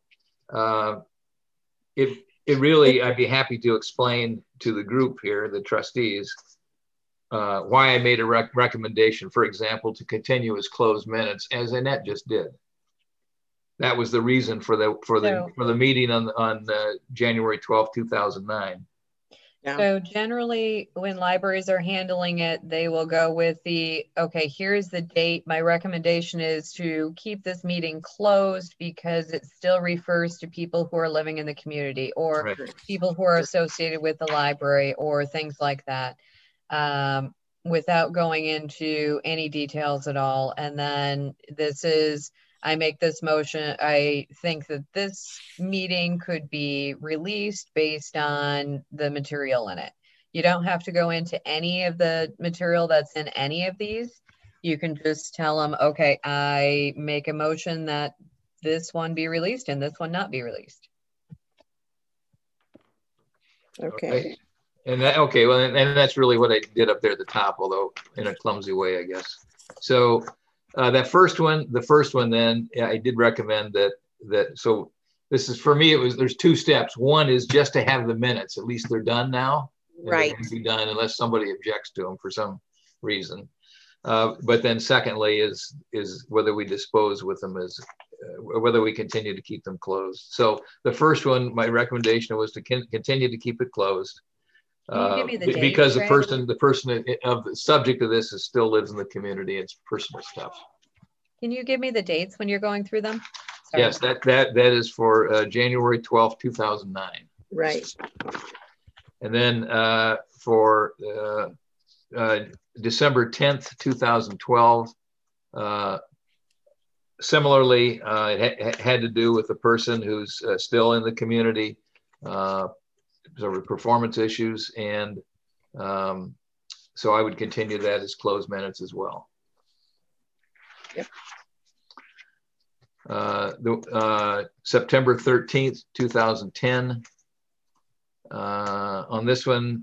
it really, I'd be happy to explain to the group here, the trustees, why I made a recommendation, for example, to continue as closed minutes, as Annette just did. That was the reason for the meeting on January 12th, 2009. Yeah. So generally, when libraries are handling it, they will go with okay, here's the date. My recommendation is to keep this meeting closed because it still refers to people who are living in the community or people who are associated with the library or things like that, without going into any details at all. And then I make this motion. I think that this meeting could be released based on the material in it. You don't have to go into any of the material that's in any of these. You can just tell them, okay, I make a motion that this one be released and this one not be released. Okay. And and that's really what I did up there at the top, although in a clumsy way, I guess. So the first one, then I did recommend that. So this is, for me, there's two steps. One is just to have the minutes, at least they're done now. Right. They can be done unless somebody objects to them for some reason. But then secondly is whether we dispose with them whether we continue to keep them closed. So the first one, my recommendation was to continue to keep it closed. Because the person of the subject of this still lives in the community. It's personal stuff. Can you give me the dates when you're going through them? Sorry. Yes, that is for January 12th, 2009. Right. And then for December 10th, 2012, similarly, it had to do with a person who's still in the community. There were performance issues, and so I would continue that as closed minutes as well. Yep. September 13th, 2010. On this one,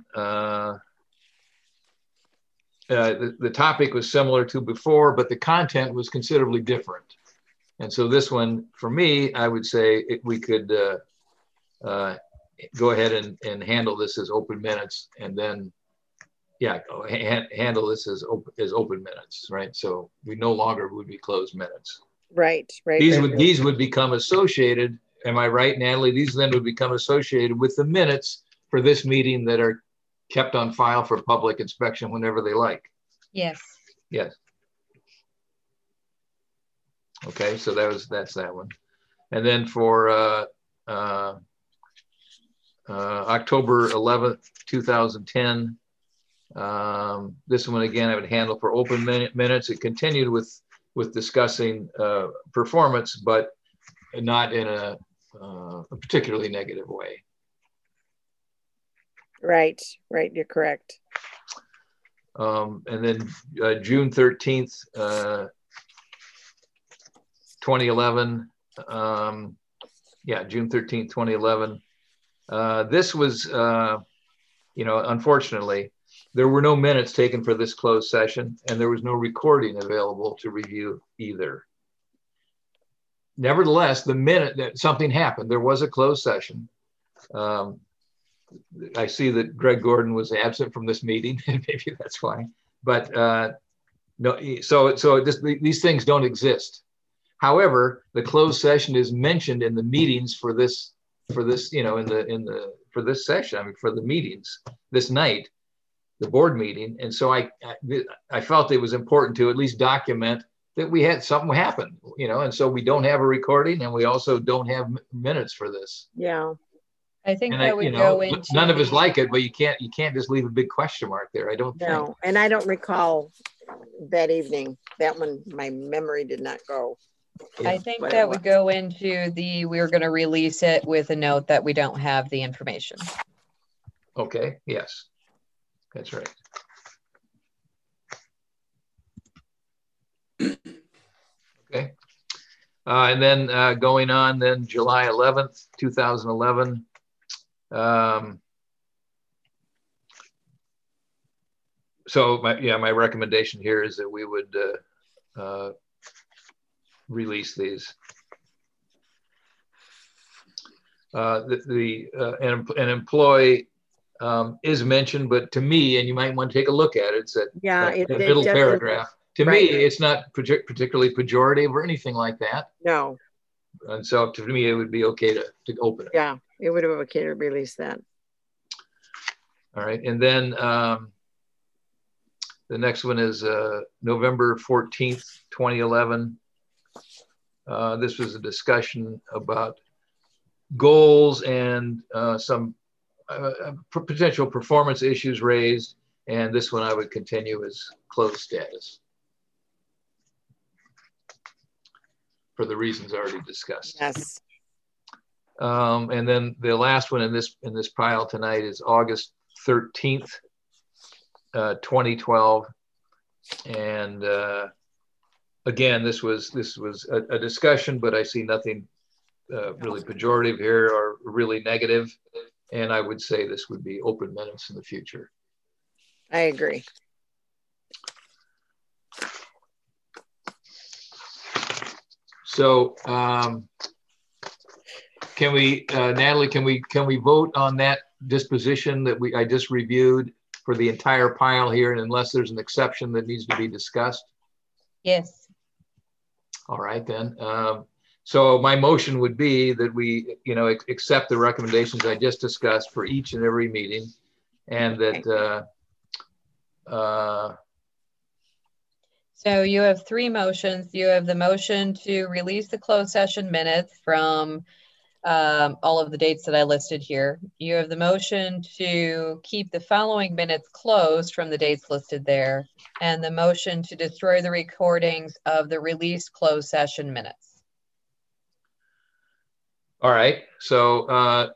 the topic was similar to before, but the content was considerably different. And so this one, for me, I would say we could go ahead and handle this as open minutes, and then, yeah, handle this as open minutes, right? So we no longer would be closed minutes. Right. These would become associated. Am I right, Natalie? These then would become associated with the minutes for this meeting that are kept on file for public inspection whenever they like. Yes. Yes. Okay, so that's that one. And then for October 11th, 2010, this one again I would handle for open minutes. It continued with discussing performance, but not in a particularly negative way. Right, you're correct. And then June 13th, 2011. Yeah, June 13th, 2011. This was, unfortunately, there were no minutes taken for this closed session, and there was no recording available to review either. Nevertheless, the minute that something happened, there was a closed session. I see that Greg Gordon was absent from this meeting, and maybe that's why. But no, so these things don't exist. However, the closed session is mentioned in the meetings for this for this session. I mean, for the meetings this night, the board meeting, and so I felt it was important to at least document that we had something happen, and so we don't have a recording, and we also don't have minutes for this. Yeah. I think that would go into none of us like it, but you can't just leave a big question mark there. I don't think. No, and I don't recall that evening. That one, my memory did not go. Yeah, I think that would go into we're going to release it with a note that we don't have the information. Okay. Yes, that's right. Okay. And then going on, then July 11th, 2011. So my recommendation here is that we would release these. An employee is mentioned, but to me, and you might want to take a look at it, it's that middle paragraph. To me, it's not particularly pejorative or anything like that. No. And so to me, it would be okay to open it. Yeah, it would have been okay to release that. All right. And then the next one is November 14th, 2011. This was a discussion about goals and some potential performance issues raised. And this one I would continue as closed status for the reasons already discussed. Yes. And then the last one in this pile tonight is August 13th, 2012. And again, this was a discussion, but I see nothing really pejorative here or really negative. And I would say this would be open minutes in the future. I agree. So can we, Natalie, can we vote on that disposition that I just reviewed for the entire pile here, and unless there's an exception that needs to be discussed? Yes. All right then. So my motion would be that we, accept the recommendations I just discussed for each and every meeting, and that. So you have three motions. You have the motion to release the closed session minutes from all of the dates that I listed here. You have the motion to keep the following minutes closed from the dates listed there, and the motion to destroy the recordings of the released closed session minutes. All right. So all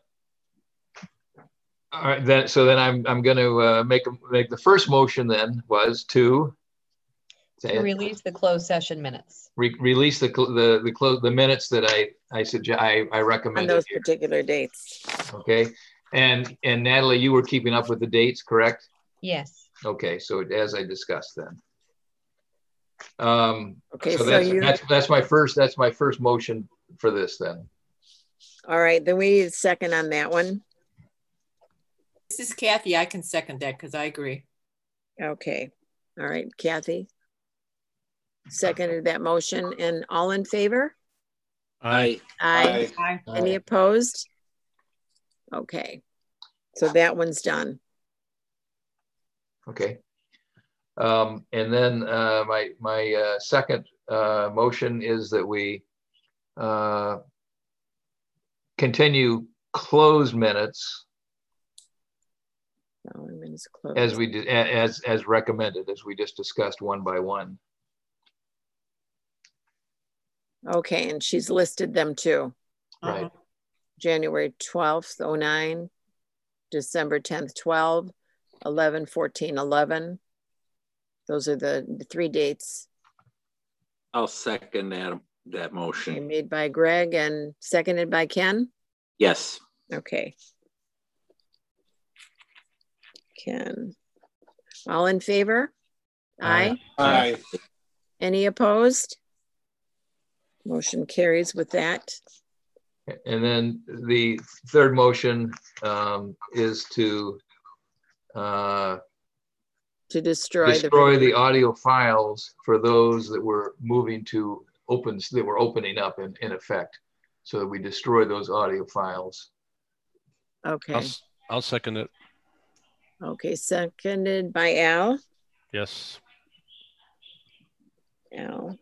right, then I'm going to make the first motion then was to Say To it. release the closed session minutes. Release the minutes that I suggest I On recommended those here. particular dates. Okay. And Natalie, you were keeping up with the dates, correct? Yes. Okay, so as I discussed then. Okay, so so that's my first motion for this then. all right, then we need a second on that one. This is Kathy. I can second that because I agree. Okay, all right, Kathy. Seconded that motion, and all in favor? Aye. Aye. Aye. Any opposed? Okay, so that one's done. Okay. And then my second motion is that we continue closed minutes Minutes closed. as we did as recommended, as we just discussed one by one. Okay, and she's listed them too. Right. January 12th, 09, December 10th, 12, 11, 14, 11. Those are the 3 dates. I'll second that Okay, motion. made by Greg and seconded by Ken. Yes. Okay. Ken. All in favor? Aye. Aye. Any opposed? Motion carries with that. And then the third motion is to Destroy the audio files for those that were moving to opening up in effect, so that we destroy those audio files. Okay. I'll second it. Okay, seconded by Al. Yes. Al.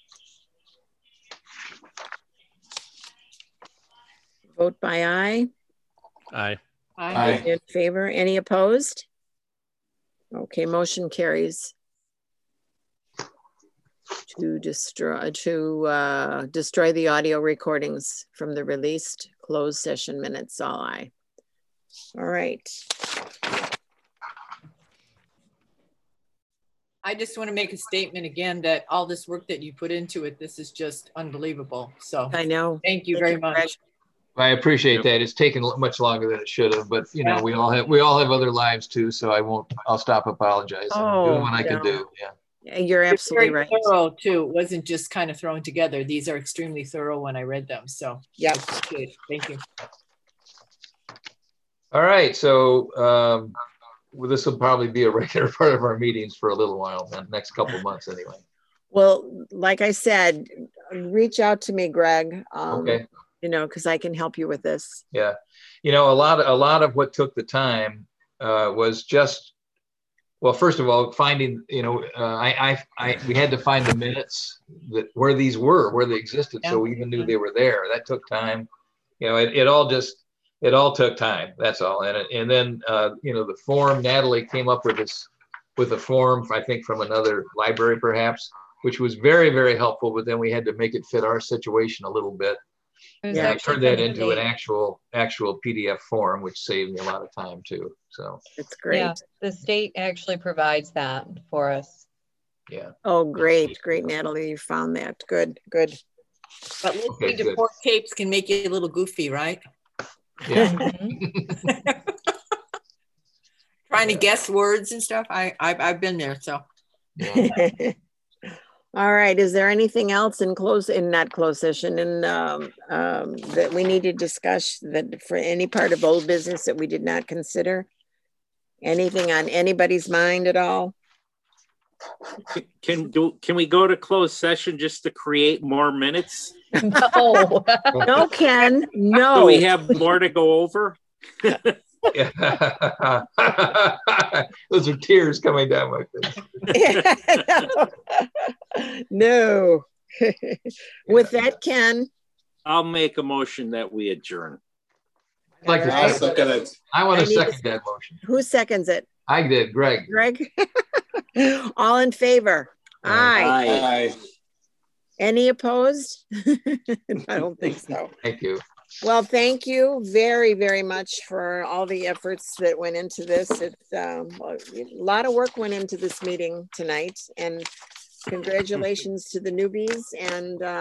Vote by aye. Aye. Aye. In favor. Any opposed? Okay, motion carries. To destroy the audio recordings from the released closed session minutes. All aye. All right. I just want to make a statement again that all this work that you put into it, this is just unbelievable. So I know. thank you very Greg. much. I appreciate that. It's taken much longer than it should have, but you know, we all have other lives too. So I'll stop apologizing. I'm doing what I can do. Yeah. You're absolutely right. Thorough too. It wasn't just kind of thrown together. These are extremely thorough when I read them. So yeah. Thank you. All right. So this will probably be a regular part of our meetings for a little while, the next couple of months anyway. Well, like I said, reach out to me, Greg. Okay. You know, because I can help you with this. Yeah. You know, a lot of what took the time was just, well, first of all, finding, you know, we had to find the minutes where these were, where they existed. Yeah. So we even knew they were there. That took time. You know, it all took time. That's all. And then, you know, the form, Natalie came up with a form, I think from another library perhaps, which was very, very helpful. But then we had to make it fit our situation a little bit. Yeah, I turned that into an actual PDF form, which saved me a lot of time too. So it's great. Yeah, the state actually provides that for us. Yeah. Oh, great, Natalie, you found that. Good. But listening to Port Capes can make you a little goofy, right? Yeah. Trying to guess words and stuff. I've been there, so. Yeah. All right. Is there anything else in not closed session that we need to discuss that for any part of old business that we did not consider? Anything on anybody's mind at all? Can we go to closed session just to create more minutes? No. No, Ken. No. Do we have more to go over? Yeah. Those are tears coming down my face. No. With that, Ken. I'll make a motion that we adjourn. I want to second that motion. Who seconds it? I did, Greg. Greg? All in favor? Aye. Any opposed? I don't think so. Thank you. Well, thank you very, very much for all the efforts that went into this. It's a lot of work went into this meeting tonight, and Congratulations to the newbies, and